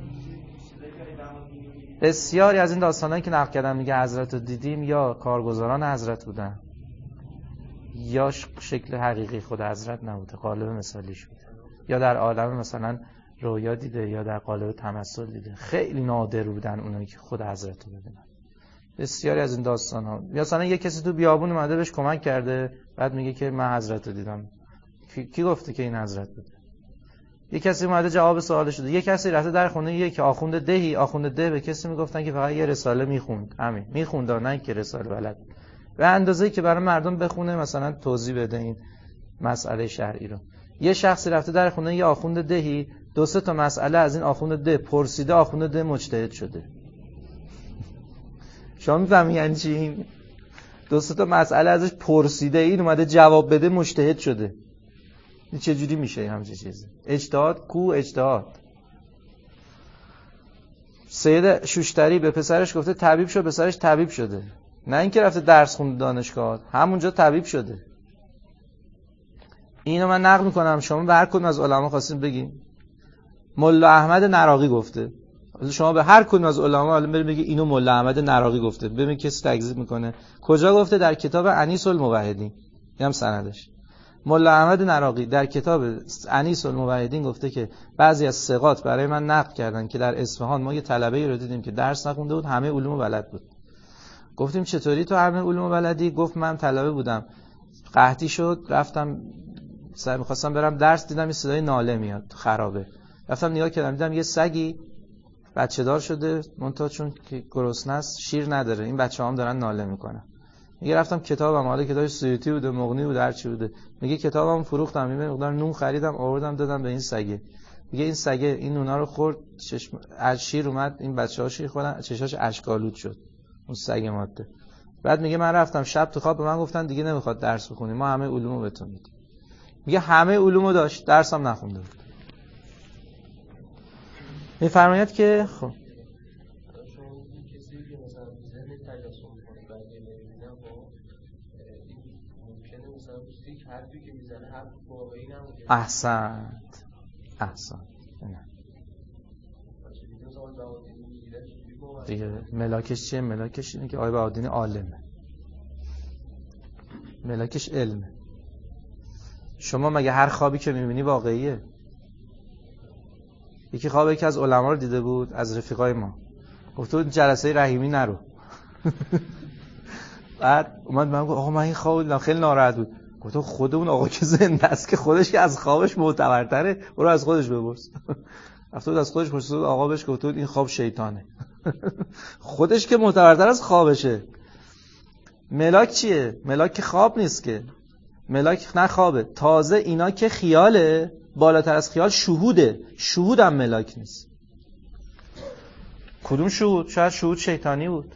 S1: بسیاری از این داستانایی که نقل کردم میگه حضرت رو دیدیم یا کارگزاران حضرت بودن یا شکل حقیقی خود حضرت نبوده، قالب مثالیش بوده، یا در عالم مثلا رویا دیده یا در قالب تمثل دیده. خیلی نادر بودن اونایی که خود حضرت رو ببینن. بسیاری از این داستان ها، یا مثلا یه کسی تو بیابون اومده بهش کمک کرده، بعد میگه که من حضرت رو دیدم. کی, کی گفته که این حضرت بوده؟ یه کسی اومده جواب سوالش داده. یه کسی رفته در خونه یه که آخوند دهی، آخوند ده به کسی میگفتن که فقط یه رساله میخوند، همین میخوند، نه که رساله بلد به اندازه‌ای که برای مردم بخونه مثلا توضیح بده این مسئله شرعی رو. یه شخصی رفته در خونه یه آخوند دهی، دو سه تا مسئله از این آخوند ده پرسیده، آخوند ده مجتهد شده. شما میفهمی یعنی چی؟ دو سه تا مسئله ازش پرسیده، این اومده جواب بده، مجتهد شده. این چه جوری میشه همچین چیزی؟ اجتهاد کو اجتهاد. سید شوشتری به پسرش گفته طبیب شو، پسرش طبیب شده. نه اینکه رفته درس خونده دانشگاه، همونجا طبیب شده. اینو من نقل میکنم، شما به هر کدوم از علما خواستین بگین. ملا احمد نراقی گفته. شما به هر کدوم از علما الان برید بگید اینو ملا احمد نراقی گفته، ببین کسی تکذیب میکنه. کجا گفته؟ در کتاب انیس الموحدین. اینم سندش. ملا احمد نراقی در کتاب انیس الموحدین گفته که بعضی از ثقات برای من نقل کردن که در اصفهان ما یه طلبه‌ای رو دیدیم که درس نخونده بود، همه علوم بلد بود. گفتیم چطوری تو همه علوم بلدی؟ گفت من طلبه بودم، قحطی شد، رفتم سعی می‌خواستم برم درس، دیدم یه صدای ناله میاد، خرابه. رفتم نگاه کردم، دیدم یه سگی بچه دار شده، منتها چون که گرسنه است شیر نداره، این بچه‌هام دارن ناله میکنن. میگه رفتم کتابم، حالا کتاب سیوطی بوده، مغنی بوده، هر چی بوده، میگه کتابم فروختم، یه مقدار نون خریدم آوردم دادم به این سگه. میگه این سگه این نونا رو خورد، چشم از شیر اومد، این بچه‌ها شیر خوردن، چشاش اشک‌آلود شد، اون سگ ماده. بعد میگه من رفتم شب تو خواب به من گفتن دیگه نمیخواد درس بخونی، ما همه علومو بهتون میدیم. میگه همه علومو داشت، درسم نخونده بود. میفرماید که خب احسنت احسنت دیگه ملاکش چیه؟ ملاکش اینه که آقای بهادینی عالمه، ملاکش علمه. شما مگه هر خوابی که میبینی واقعیه؟ یکی خوابه که از علما رو دیده بود، از رفیقای ما، گفت تو جلسه رحیمی نرو. بعد اومد من گفت آقا من این خواب دیدم، خیلی ناراحت بود. گفت خود اون آقا که زنده است که خودش که از خوابش معتبرتره، برو از خودش بپرس. رفت از خودش پرسید، آقا بهش گفت این خواب شیطانه. خودش که معتبرتر از خوابشه. ملاک چیه؟ ملاک که خواب نیست که، ملاک نه خوابه، تازه اینا که خیاله، بالاتر از خیال شهوده، شهود هم ملاک نیست. کدوم شهود؟ شاید شهود شیطانی بود.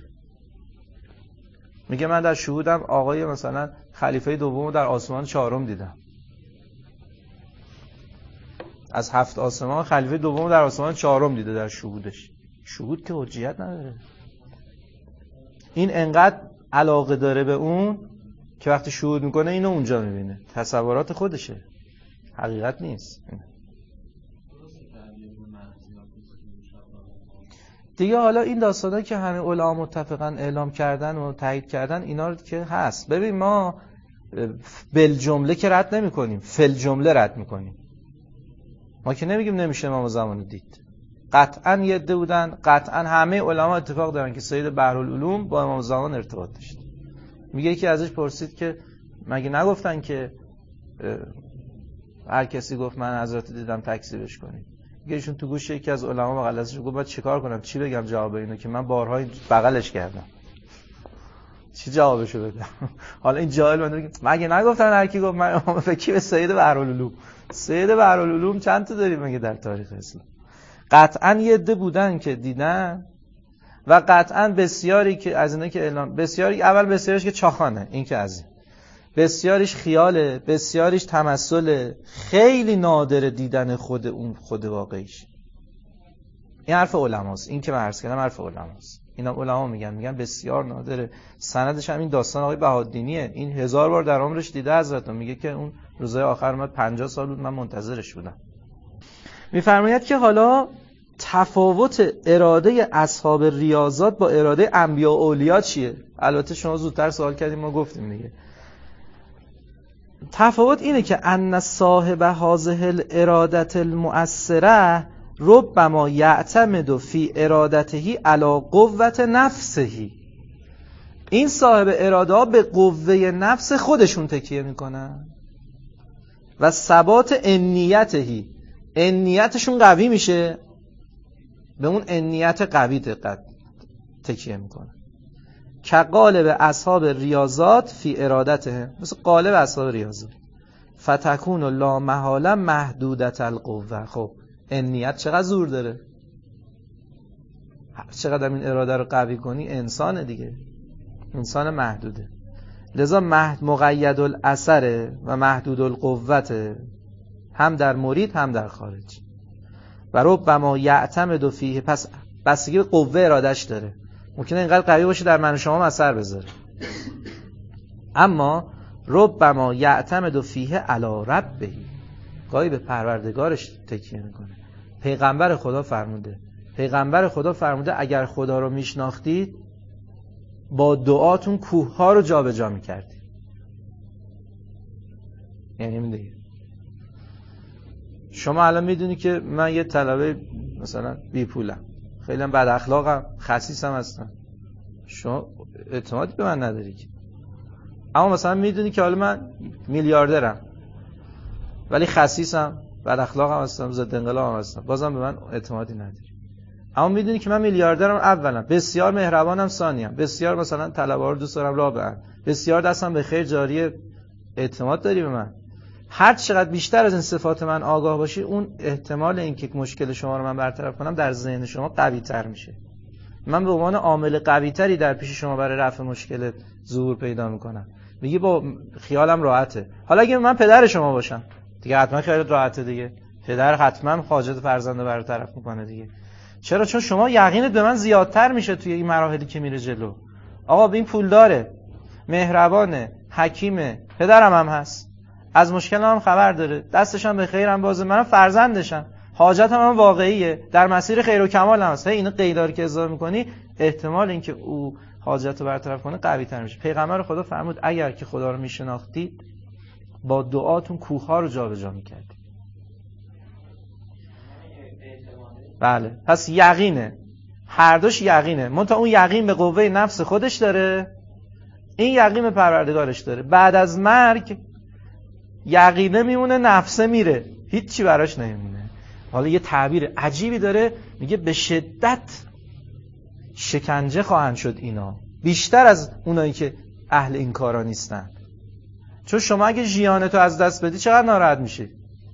S1: میگه من در شهودم آقای مثلا خلیفه دوم در آسمان چهارم دیدم. از هفت آسمان خلیفه دوم در آسمان چهارم دیده در شهودش. شهود که حجیت نداره. این انقدر علاقه داره به اون که وقتی شهود میکنه اینو اونجا میبینه، تصورات خودشه، حقیقت نیست. دیگه حالا این داستانا که همه علما متفقاً اعلام کردن و تایید کردن اینا رو که هست، ببین ما بالجمله که رد نمی کنیم، فل جمله رد میکنیم. ما که نمیگیم نمیشه امام زمان دید، قطعاً یه عده بودن، قطعاً همه علما اتفاق دارن که سید بحرالعلوم با امام زمان ارتباط داشت. میگه یکی ازش پرسید که مگه نگفتن که هر کسی گفت من حضرت دیدم تکذیبش کنید؟ میگه ایشون تو گوش یکی از علما بغل ازش گفت بعد چیکار کنم، چی بگم جواب اینو که من بارها بغلش کردم، چی جوابشو بدم؟ حالا این جاهل من میگه مگه نگفتن هر کی گفت من امام فقیه به سید بحرالعلوم؟ سید بحرالعلوم چند تا داریم مگه در تاریخ اسلام؟ قطعاً یه عده بودن که دیدن و قطعاً بسیاری که از اینا که اعلام، بسیاری اول بسیاریش که چاخانه، این که از این بسیاریش خیاله، بسیاریش تمثله، خیلی نادر دیدن خود اون خود واقعیش. این حرف علماست، این که من عرض کردم حرف علماست، اینا علما میگن میگن بسیار نادره. سندش هم این داستان آقای بهادینیه، این هزار بار در عمرش دیده حضرت، میگه که اون روزای آخر اومد پنجاه سال بود من منتظرش بودم. میفرماید که حالا تفاوت اراده اصحاب ریاضات با اراده انبیا و اولیاء چیه؟ البته شما زودتر سوال کردیم ما گفتیم دیگه. تفاوت اینه که ان صاحب هذه الاراده المؤثره ربما یعتمد فی ارادته علی قوت نفسه. این صاحب اراده ها به قوه نفس خودشون تکیه میکنن و ثبات انیته، انیتشون قوی میشه، به اون انیت قوی دقت تکیه میکنن. که قالب اصحاب ریاضات فی ارادته، مثل قالب اصحاب ریاضات، فتکون لا محاله محدودت القوه. خب انیت چقدر زور داره، هر چقدر این اراده رو قوی کنی انسان دیگه، انسان محدوده. لذا محد مقید الاثر و محدود القوته، هم در مرید هم در خارج. و ربما یعتمد فیه، پس بستگی به قوه ارادش داره، ممکنه اینقدر قوی باشه در من و شما اثر بذاره. اما ربما یعتمد فیه علی ربه، گاهی به پروردگارش تکیه میکنه. پیغمبر خدا فرموده، پیغمبر خدا فرموده اگر خدا رو میشناختید با دعاتون کوه ها رو جابجا جا میکردید. یعنی میدونید شما الان میدونی که من یه طلبه مثلا بی پولم، خیلی هم بد اخلاقم، خسیسم هستم، شما اعتمادی به من نداری که اما مثلا میدونی که حالا من میلیاردرم ولی خسیسم، بد اخلاقم هستم، ضد انقلابم هستم، بازم به من اعتمادی نداری. اما میدونی که من میلیاردرم اولا، بسیار مهربانم ثانیاً، بسیار مثلا طلبه‌ها رو دوست دارم رابعاً، بسیار دستم به خیر جاری، اعتماد داری به من. هر چقدر بیشتر از این صفات من آگاه باشی، اون احتمال اینکه مشکل شما رو من برطرف کنم در ذهن شما قوی‌تر میشه. من به عنوان عامل قوی‌تری در پیش شما برای رفع مشکل ظهور پیدا میکنم. میگی با خیالم راحته. حالا اگه من پدر شما باشم دیگه حتما خیالت راحته دیگه. پدر حتما حاجت فرزند برطرف میکنه دیگه. چرا؟ چون شما یقینت به من زیادتر میشه توی این مراحلی که میره جلو. آقا این پول داره، مهربانه، حکیمه، پدرم هم هست، از مشکلم هم خبر داره، دستش هم به خیرم بازه، منم فرزندشم، حاجتم هم واقعیه، در مسیر خیر و کمال هم هست. این قیداری که اضافه میکنی احتمال اینکه او حاجت رو برطرف کنه قوی تر میشه. پیغمبر خدا فرمود اگر که خدا رو میشناختید با دعاتون کوه‌ها رو جابجا میکردید. بله، پس یقینه، هر دوش یقینه، منتها اون یقین به قوه نفس خودش داره، این یقین به پروردگارش داره. بعد از مرگ یقینه میمونه، نفسه میره، هیچی براش نمیمونه. حالا یه تعبیر عجیبی داره، میگه به شدت شکنجه خواهند شد اینا، بیشتر از اونایی که اهل این کارا نیستن. چون شما اگه ژیانتو از دست بدی چقدر ناراحت میشی؟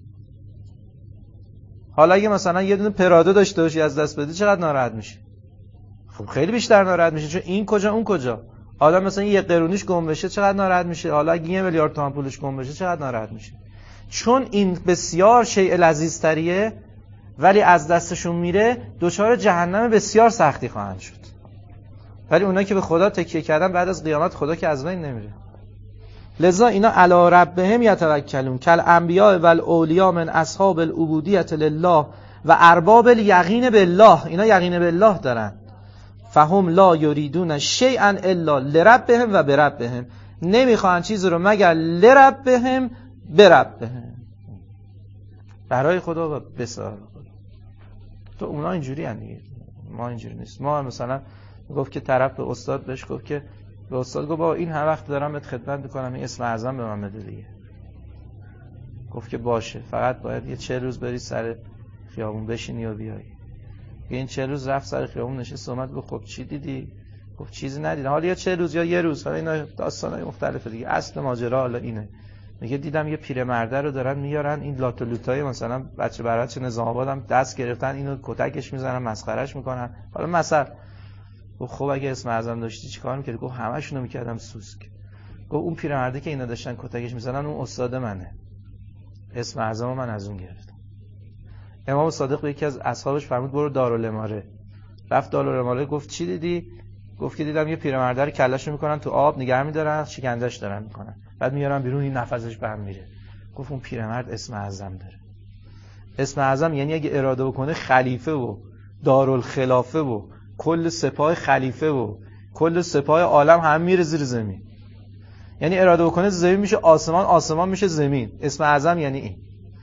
S1: حالا اگه مثلا یه دونه پرادو داشته باشی از دست بدی چقدر ناراحت میشی؟ خب خیلی بیشتر ناراحت میشی، چون این کجا اون کجا. حالا مثلا یه قرونیش گم بشه چقدر ناراحت میشه؟ حالا اگه یه میلیارد تومان پولش گم بشه چقدر ناراحت میشه؟ چون این بسیار شیء لذیذتریه ولی از دستشون میره، دچار جهنم بسیار سختی خواهند شد. ولی اونایی که به خدا تکیه کردن بعد از قیامت خدا که از بین نمیره. لذا اینا علی ربهم یتوکلون کل انبیاء و الاولیاء من اصحاب العبودیة لله و ارباب الیقین بالله. اینا یقین بالله دارن. فهم لا یریدون شیئا الا لربهم و بربهم. نمیخوان چیزی رو مگر لربهم بربهم، برای خدا و بسار خدا. تو اونا اینجوری ان دیگه، ما اینجوری نیست. ما مثلا گفت که طرف به استاد بهش گفت که به استاد گفت با این هر وقت دارم بهت خدمت میکنم، این اسم اعظم به من بده دیگه. گفت که باشه، فقط باید یه چه روز بری سر خیابون بشینی و بیای. این چه روز رفت سر خیابون نشست، اومد گفت خب چی دیدی؟ گفت چیزی ندیدم. حالا یا چه روز یا یه روز، حالا اینا داستانای مختلفه دیگه. اصل ماجرا حالا اینه، میگه دیدم یه پیرمرده رو دارن میارن، این لات و لوتای مثلا بچه بچه نظام آباد هم دست گرفتن، اینو کتکش میزنن، مسخرهش میکنن. حالا مثلا گفت خب اگه اسم اعظم داشتی چیکار میکردی؟ گفت همه‌شونو میکردم سوسک. گفت اون پیرمرده که اینا داشتن کتکش میزنن اون استاد منه، اسم اعظم من از اون گرفتم. امام صادق به یکی از اصحابش فرمود برو دارالاماره. رفت دارالاماره، گفت چی دیدی؟ گفت که دیدم یه پیرمرده رو کلهشو میکنن تو آب نگه میدارن، شکنجهش دارن میکنن، بعد میارن بیرون، این نفسش به هم میره. گفت اون پیرمرد اسم اعظم داره. اسم اعظم یعنی اگه اراده بکنه خلیفه و دارالخلافه و کل سپاه خلیفه و کل سپاه عالم هم میره زیر زمین. یعنی اراده بکنه زمین میشه آسمان، آسمان میشه زمین. اسم اعظم یعنی این.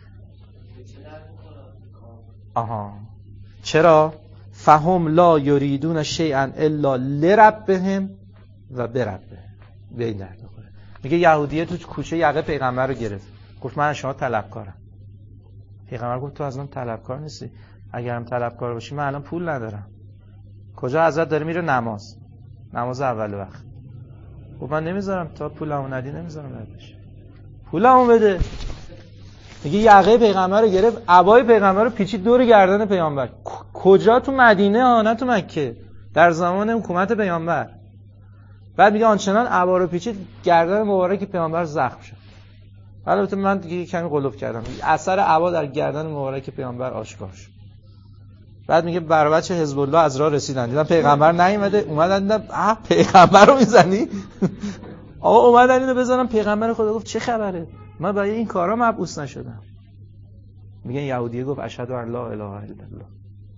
S1: آها، چرا؟ فهم لا یریدون شیئا الا لربهم و بربهم. به این درد بخوره. میگه یهودیه تو کوچه یقه پیغمبر رو گرفت، گفت من از شما طلبکارم. پیغمبر گفت تو از من طلبکار نیستی، اگرم طلبکار باشی من الان پول ندارم. کجا حضرت داره میره نماز، نماز اول وقت. گفت من نمیذارم تا پولمو ندی، نمیذارم بردش، پولمو بده. میگه یقه پیغمبر رو گرفت، عبای پیغمبر رو پیچید دور گردن پیامبر. کجا؟ تو مدینه ها، نه تو مکه، در زمان حکومت پیامبر. بعد میگه آنچنان عبا رو پیچید گردن مبارک پیامبر زخم شد. البته من دیگه کمی قلوب کردم، اثر عبا در گردن مبارک پیامبر آشکار شد. بعد میگه بر بچه حزب الله از راه رسیدن، دیدن پیغمبر نیومده، اومدن دیدن آ پیغمبر رو میزنی؟ آقا اومدن اینو بزنن، پیغمبر خدا گفت چه خبره؟ من برای این کارا مبعوث نشدم. میگن یهودیه گفت اشهد ان لا اله الا الله.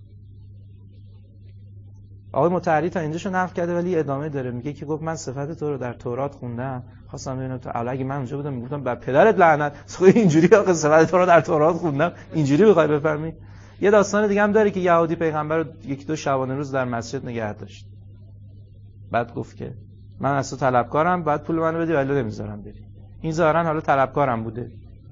S1: آقای مطهری تا اینجاشو نقل کرده ولی ادامه داره، میگه که گفت من صفت تو رو در تورات خوندم، خواستم ببینم تو اگه من اونجا بودم میگفتم بر پدرت لعنت، اینجوری آقا صفت تو رو در تورات خوندم اینجوری بخوای بفهمی. یه داستان دیگه هم داره که یهودی پیغمبر رو یک دو شبانه روز در مسجد نگه داشت. بعد گفت که من از تو طلبکارم، بعد پول منو بدی ولی نمیذارم بری. این ظاهرا حالا طلبکارم بوده.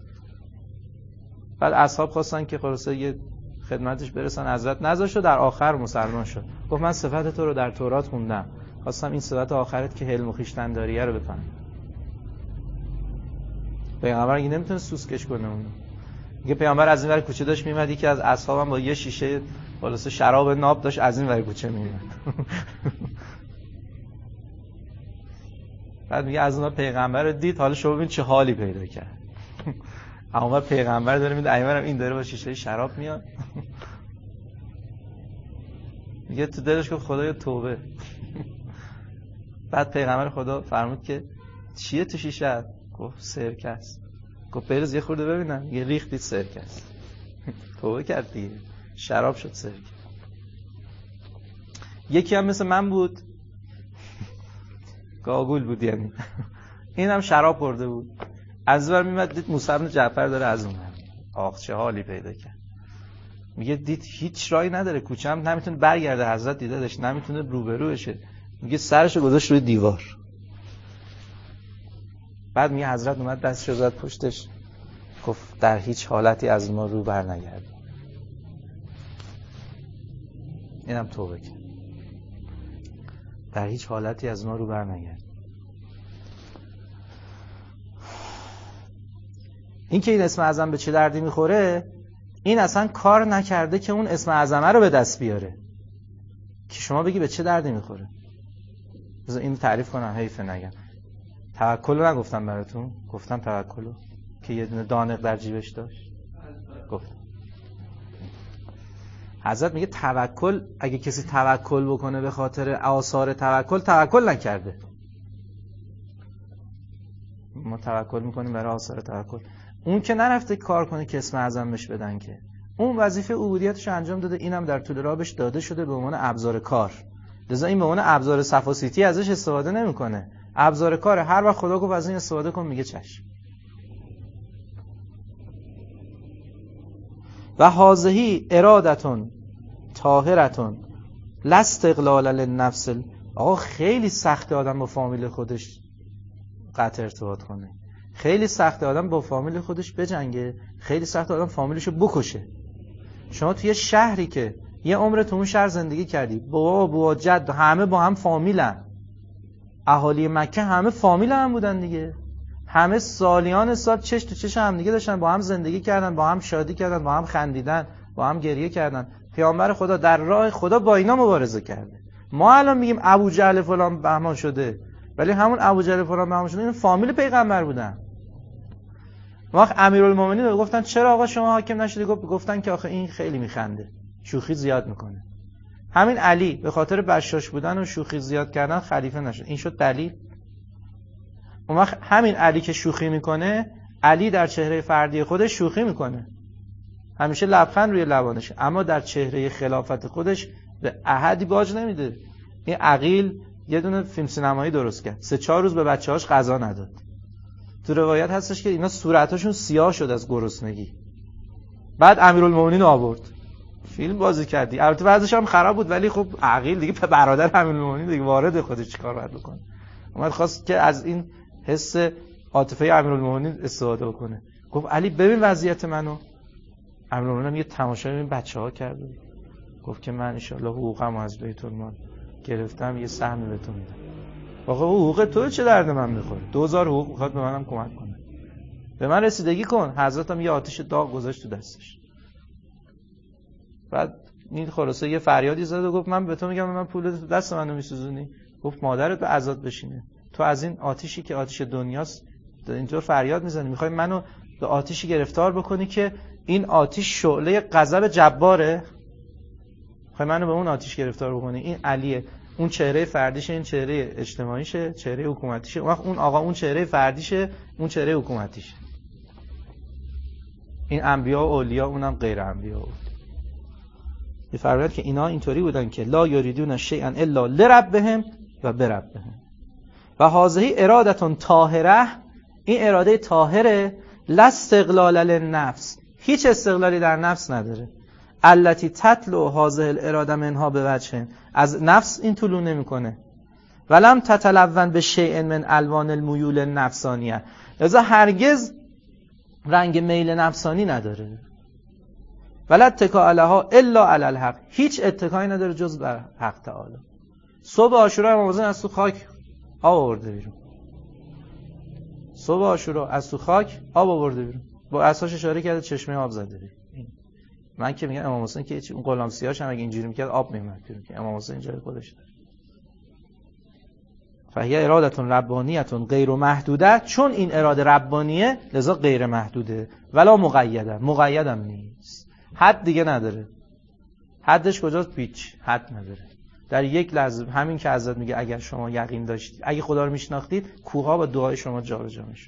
S1: بعد اصحاب خواستن که خلاصه یه خدمتش برسن، حضرت نذاشت و در آخر مسلمان شد. گفت من صفت تو رو در تورات خوندم، خواستم این صفت آخرت که حلم و خویشتن‌داریه رو بفهمم. پیامبر اگه نمیتونه سوسکش کنه اون. میگه پیامبر از این ور کوچه داشت میومد، یکی از اصحابم با یه شیشه خلاصه شراب ناب داشت از این ور کوچه میومد. بعد میگه از اون پیغمبر رو دید، حالا شما ببین چه حالی پیدا کرد. اما پیغمبر داره میده ایمنم این داره با شیشه شراب میاد. میگه تو دلش گفت خدایا توبه. بعد پیغمبر خدا فرمود که چیه تو شیشه؟ گفت سرکه است. گفت بریز یه خورده ببینم. یه ریختید سرکه است. توبه کرد دیگه، شراب شد سرکه. یکی هم مثل من بود، گاگول بود، یعنی این هم شراب خورده بود. از ور میمد دید موسی بن جعفر داره از اون. آخ چه حالی پیدا کرد. میگه دید هیچ راهی نداره، کوچه هم نمیتونه برگرده، حضرت دیدهش نمیتونه روبرو بشه. میگه سرشو گذاشت روی دیوار. بعد میگه حضرت اومد دستشو زد پشتش، گفت در هیچ حالتی از ما رو بر نگرد. اینم توبه کرد. در هیچ حالتی از ما رو بر نگرد. این که این اسم اعظم به چه دردی میخوره، این اصلا کار نکرده که اون اسم اعظمه رو به دست بیاره که شما بگی به چه دردی میخوره. بذار این تعریف کنم، حیف نگم. توکل رو نگفتم براتون؟ گفتم توکل رو که یه دونه دانق در جیبش داشت. گفتم حضرت میگه توکل، اگه کسی توکل بکنه به خاطر آثار توکل، توکل نکرده. ما توکل میکنیم برای آثار توکل. اون که نرفته کار کنه که اسم اعظم بهش بدن، که اون وظیفه عبودیتش انجام داده، اینم در طول راه بهش داده شده به عنوان ابزار کار. لذا این به عنوان ابزار صفاسیتی ازش استفاده نمیکنه. ابزار کار، هر وقت خدا گفت از این استفاده کن میگه چشم. و هذه ارادتون طاهرتون لا استقلال للنفس. آقا خیلی سخته آدم با فامیل خودش قطع ارتباط کنه، خیلی سخته آدم با فامیل خودش بجنگه، خیلی سخته آدم فامیلشو بکشه. شما توی شهری که یه عمر تو اون شهر زندگی کردی، بابا بابا جد همه با هم فامیلن، اهالی مکه همه فامیل هم بودن دیگه، همه سالیان سال چش تو چش هم دیگه داشتن، با هم زندگی کردن، با هم شادی کردن، با هم خندیدن، با هم گریه کردن. پیامبر خدا در راه خدا با اینا مبارزه کرده. ما الان میگیم ابو جهل فلان بهمان شده، ولی همون ابو جهل فلان بهمان شده این فامیل پیغمبر بودن. وقت امیرالمومنین گفتن چرا آقا شما حاکم نشدی؟ گفتن که آخه این خیلی میخنده، شوخی زیاد میکنه. همین علی به خاطر بشاش بودن و شوخی زیاد کردن خلیفه نشد. این شد دلیل. اون وقت همین علی که شوخی میکنه، علی در چهره فردی خودش شوخی میکنه، همیشه لبخند روی لبانشه، اما در چهره خلافت خودش به احدی باج نمیده. این عقیل یه دونه فیلم سینمایی درست کرد، سه چهار روز به بچه‌هاش غذا نداد. تو روایت هستش که اینا صورتاشون سیاه شد از گرسنگی. بعد امیرالمومنین آورد فیلم بازی کردی. البته بعضیش هم خراب بود، ولی خب عقیل دیگه برادر امیرالمومنین دیگه وارد خودش چیکار باید بکنه. اومد خواست که از این حس عاطفه امیرالمومنین استفاده بکنه. گفت علی ببین وضعیت منو. امیرالمومنین یه تماشای این بچه‌ها کرد. گفت که من ان شاءالله حقوقمو از بیت المال گرفتم، یه سهمی به تو میدم. آقا حقوق تو چه درد من میخوره؟ دو هزار حقوق میخواد به منم کمک کنه. به من رسیدگی کن. حضرتم یه آتش داغ گذاشت تو دستش. بعد این خلاصه یه فریادی زد و گفت من به تو میگم من پول تو دست منو میسوزونی. گفت مادرت به عزاد بشینه. تو از این آتشی که آتش دنیاست اینطور فریاد میزنی، میخوای منو به آتشی گرفتار بکنی که این آتش شعله غضب جباره؟ میخوای منو به اون آتش گرفتار بکنی؟ این علیه، اون چهره فردیشه، این چهره اجتماعیشه، چهره حکومتیشه. اون وقت اون آقا اون چهره فردیشه، اون چهره حکومتیشه. این انبیا و اولیا، اونم غیر انبیا و اولیا. یه فرمود که اینا اینطوری بودن که لا یریدون شیئا الا لربهم و بربهم. و هذه ارادتون طاهره، این اراده طاهره، لا استقلال للنفس، هیچ استقلالی در نفس نداره. التي تطلع هذه الاراده منها بوجه، از نفس این طلوع نمیکنه. ولم تتلون به شیء من الوان المیول النفسانیه، لذا هرگز رنگ میل نفسانی نداره. ولا اتکا علیها الا علی الحق، هیچ اتکایی نداره جز بر حق تعالی. صبح عاشورا امام حسین از تو خاک آب آورده بیرون. صبح عاشورا از تو خاک آب آورده بیرون، با عصاش اشاره کرده چشمه آب زده بیرون. من که میگم امام حسین که اون غلام سیاهش هم اگه اینجوری میکرد آب میومد بیرون، که امام حسین جای خودش داره. فهی ارادتون ربانیتون غیر محدوده، چون این اراده ربانیه لذا غیر محدوده. ولا مقیده، مقیدم نیست، حد دیگه نداره. حدش کجاست؟ هیچ حد نداره. در یک لحظه همین که حضرت میگه اگر شما یقین داشتید، اگه خدا رو میشناختید، کوه‌ها با دعای شما جابجا میشد.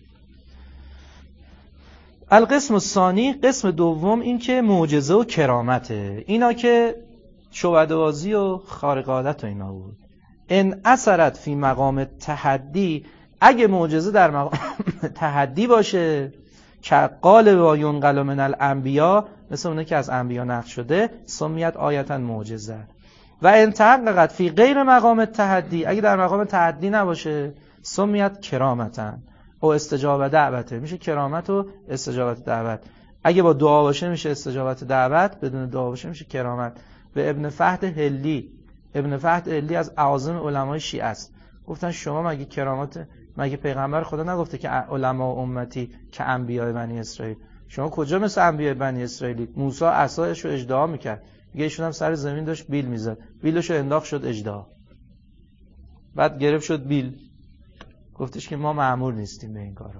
S1: القسم الثانی، قسم دوم این که معجزه و کرامته. اینا که شعبده‌بازی و خارق عادت و اینا بود. ان اثرت فی مقام تحدی، اگه معجزه در مقام تحدی باشه، که قال و ینقل من الانبیا، مثل اونه که از انبیا نقل شده، سمیت آیتا معجزه. و ان تحققت فی غیر مقام تحدی، اگه در مقام تحدی نباشه، سمیت کرامتا او استجابه دعوته، میشه کرامت و استجابت دعوت. اگه با دعا باشه میشه استجابت دعوت، بدون دعا باشه میشه کرامت. به ابن فهد هلی، ابن فهد هلی از اعظم علمای شیعه است، گفتن شما مگه کرامات، مگه پیغمبر خدا نگفته که علما و امتی که انبیاء بنی اسرائیل؟ شما کجا مثل انبیاء بنی اسرائیلی؟ موسی عصایش رو اژدها میکرد، میگه ایشون هم سر زمین داشت بیل میزد، بیلش رو انداخت شد اژدها، بعد گرفت شد بیل، گفتش که ما مأمور نیستیم به این کارا.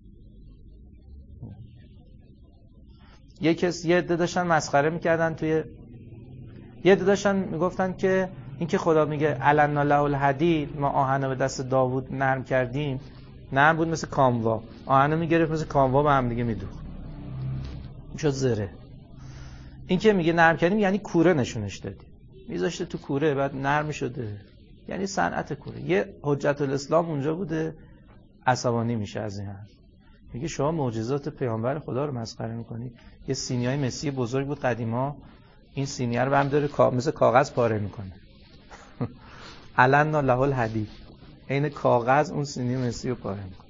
S1: یه کس یه عده داشتن مسخره میکردن، توی یه عده داشتن میگفتن که این که خدا میگه علنا له الحدید، ما آهن به دست داوود نرم کردیم، نرم بود مثل کاموا، آهن میگرفت مثل کاموا به هم دیگه میدوخت، میشد زره. این که میگه نرم کردیم یعنی کوره نشونش دادیم، میذاشته تو کوره بعد نرم شده، یعنی صنعت کوره. یه حجت الاسلام اونجا بوده، عصبانی میشه از این حرف، میگه شما معجزات پیامبر خدا رو مسخره میکنید. یه سینیای مسی بزرگ بود قدیما، این سینیه رو هم داره مثل کاغذ پاره میکنه علنا له الحدید، عین کاغذ اون سینی مسی رو پاره میکنه.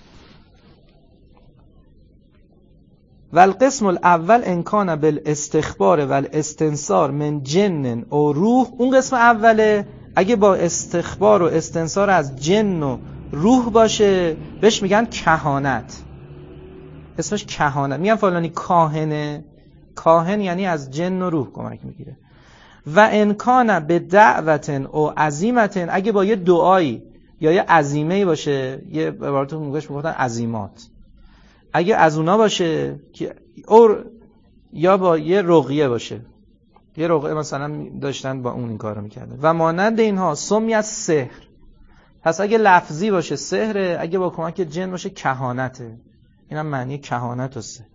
S1: والقسم الاول ان کان بالاستخبار والاستنصار من جن او روح، اون قسم اوله اگه با استخبار و استنصار از جن و روح باشه بهش میگن کهانت، اسمش کهانت. میگن فلانی کاهنه، کاهن یعنی از جن و روح کمک میگیره. و ان کان به دعوت او عزیمت، اگه با یه دعایی یا یه عزیمه باشه، یه عبارتون میگوش میگفتن عزیمات، اگه از اونا باشه که اور یا با یه رقیه باشه، یه رقیه مثلا داشتن با اون این کارو میکردن و مانند اینها سمیت سحر. پس اگه لفظی باشه سحره، اگه با کمک جن باشه کهانته. اینم معنی کهانت و سحر.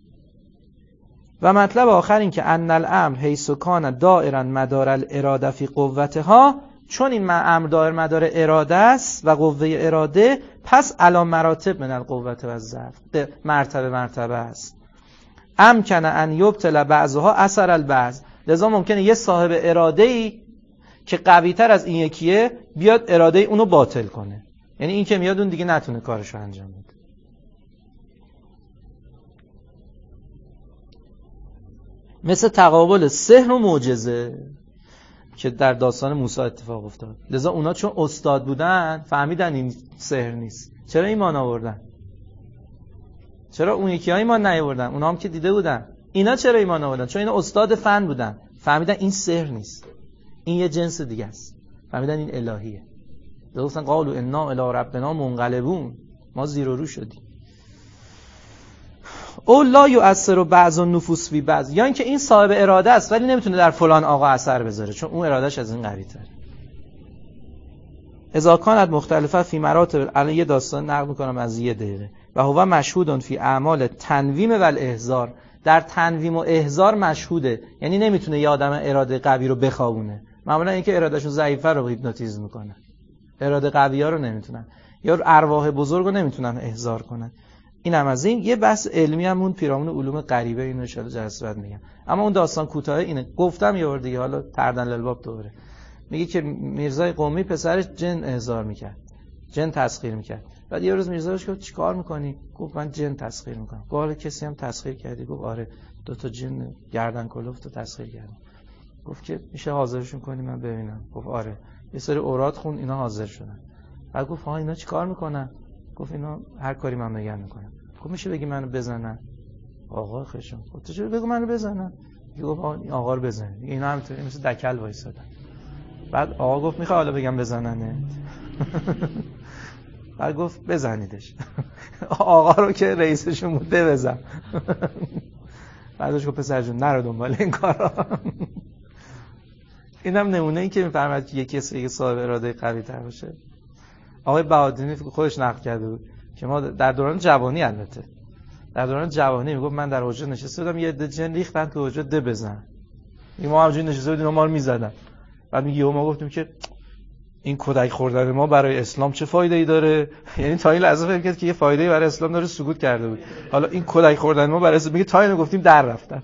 S1: و مطلب آخر این که ان الامر حیث کان دائرا مدار الاراده فی قوتها، چون این امر دائر مدار اراده است و قوه اراده، پس علی مراتب من القوت و الضعف، مرتبه مرتبه است. امکن ان یبطل بعضها اثر البعض، لذا ممکنه یه صاحب اراده ای که قوی تر از این یکیه بیاد اراده اونو باطل کنه، یعنی این که میاد اون دیگه نتونه کارشو انجام بده. مثل تقابل سحر و معجزه که در داستان موسی اتفاق افتاد. لذا اونا چون استاد بودن فهمیدن این سحر نیست، چرا ایمان آوردن؟ چرا اون یکی ها ایمان نیاوردن؟ اونا هم که دیده بودن. اینا چرا ایمان آوردن؟ چون اینا استاد فن بودن، فهمیدن این سحر نیست، این یه جنس دیگه است، فهمیدن این الهیه. گفتن قالوا انا الی ربنا منقلبون، ما زیر و رو شدیم. او لا یؤثر بعض النفوس فی بعض، یا اینکه این صاحب اراده است ولی نمیتونه در فلان آقا اثر بذاره چون اون ارادهش از این قوی تره. اذا کانت مختلفه فی مراتب، الان یه داستان نقل میکنم از یه دقیقه. و هو مشهود فی اعمال تنویم و الاحضار، در تنویم و احضار مشهوده، یعنی نمیتونه یه آدم اراده قوی رو بخوابونه. معمولا اینکه ارادهشون ضعیفه رو هیپنوتیزم میکنه، اراده قوی ها رو نمیتونن، یا ارواح بزرگ رو نمیتونن احضار کنن. این هم از این. یه بحث علمی هم اون پیرامون علوم غریبه، اینو ان شاء الله جلسه بعد میگم. اما اون داستان کوتاه اینه، گفتم یه بار دیگه، حالا تردن للباب دوره. میگه که میرزای قمی پسرش جن احضار میکرد، جن تسخیر میکرد. بعد یه روز میرزاش گفت چیکار میکنی؟ گفت من جن تسخیر میکنم. گفت حالا کسی هم تسخیر کردی؟ گفت آره، دو تا جن گردن کلفت رو تسخیر کردم. گفت که میشه حاضرشون کنی من ببینم؟ گفت آره. یه سری اوراد خون، اینا حاضر شدن. بعد گفت ها اینا چیکار میکنن؟ گفت اینا هر کاری من بگم میکنن. گفت میشه بگی منو بزنن؟ آقا خشم. گفت تو چرا بگو منو بزنن؟ گفت آقا رو بزن. اینا همینطوری مثل دکل وایسادن. بعد آقا گفت میخوای حالا بگم بزننه؟ بعد گفت بزنیدش. آقا رو که رئیسشون بوده بزن. بعدش گفت پسر جون نرو دنبال این کارا. اینم نمونه این که میفهمد که یکی کسی صاحب اراده قوی تر باشه. آقای بهادری خودش نقل کرده بود که ما در دوران جوانی، البته در دوران جوانی میگفت من در حجره نشسته بودم، یه عده جن ریختن تو حجره ده بزن. ما همونجوری نشسته بودیم ما رو میزدن. بعد میگه ما گفتیم که این کدک خوردن ما برای اسلام چه فایده‌ای داره؟ یعنی تا این لحظه فکر کرد که یه فایده‌ای برای اسلام داره، سکوت کرده بود. حالا این کدک خوردن ما برای اسلام، میگه تا اینو گفتیم در رفتن.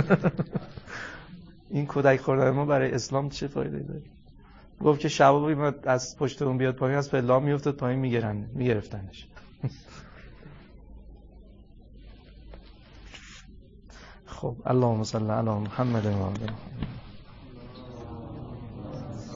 S1: این کدک خوردن ما برای اسلام چه فایده‌ای داره؟ گفت که شبابی ما از پشت اون بیاد پایین، از پلا میافتاد پایین، میگیرن میگرفتنش. خب اللهم صل علی محمد و آله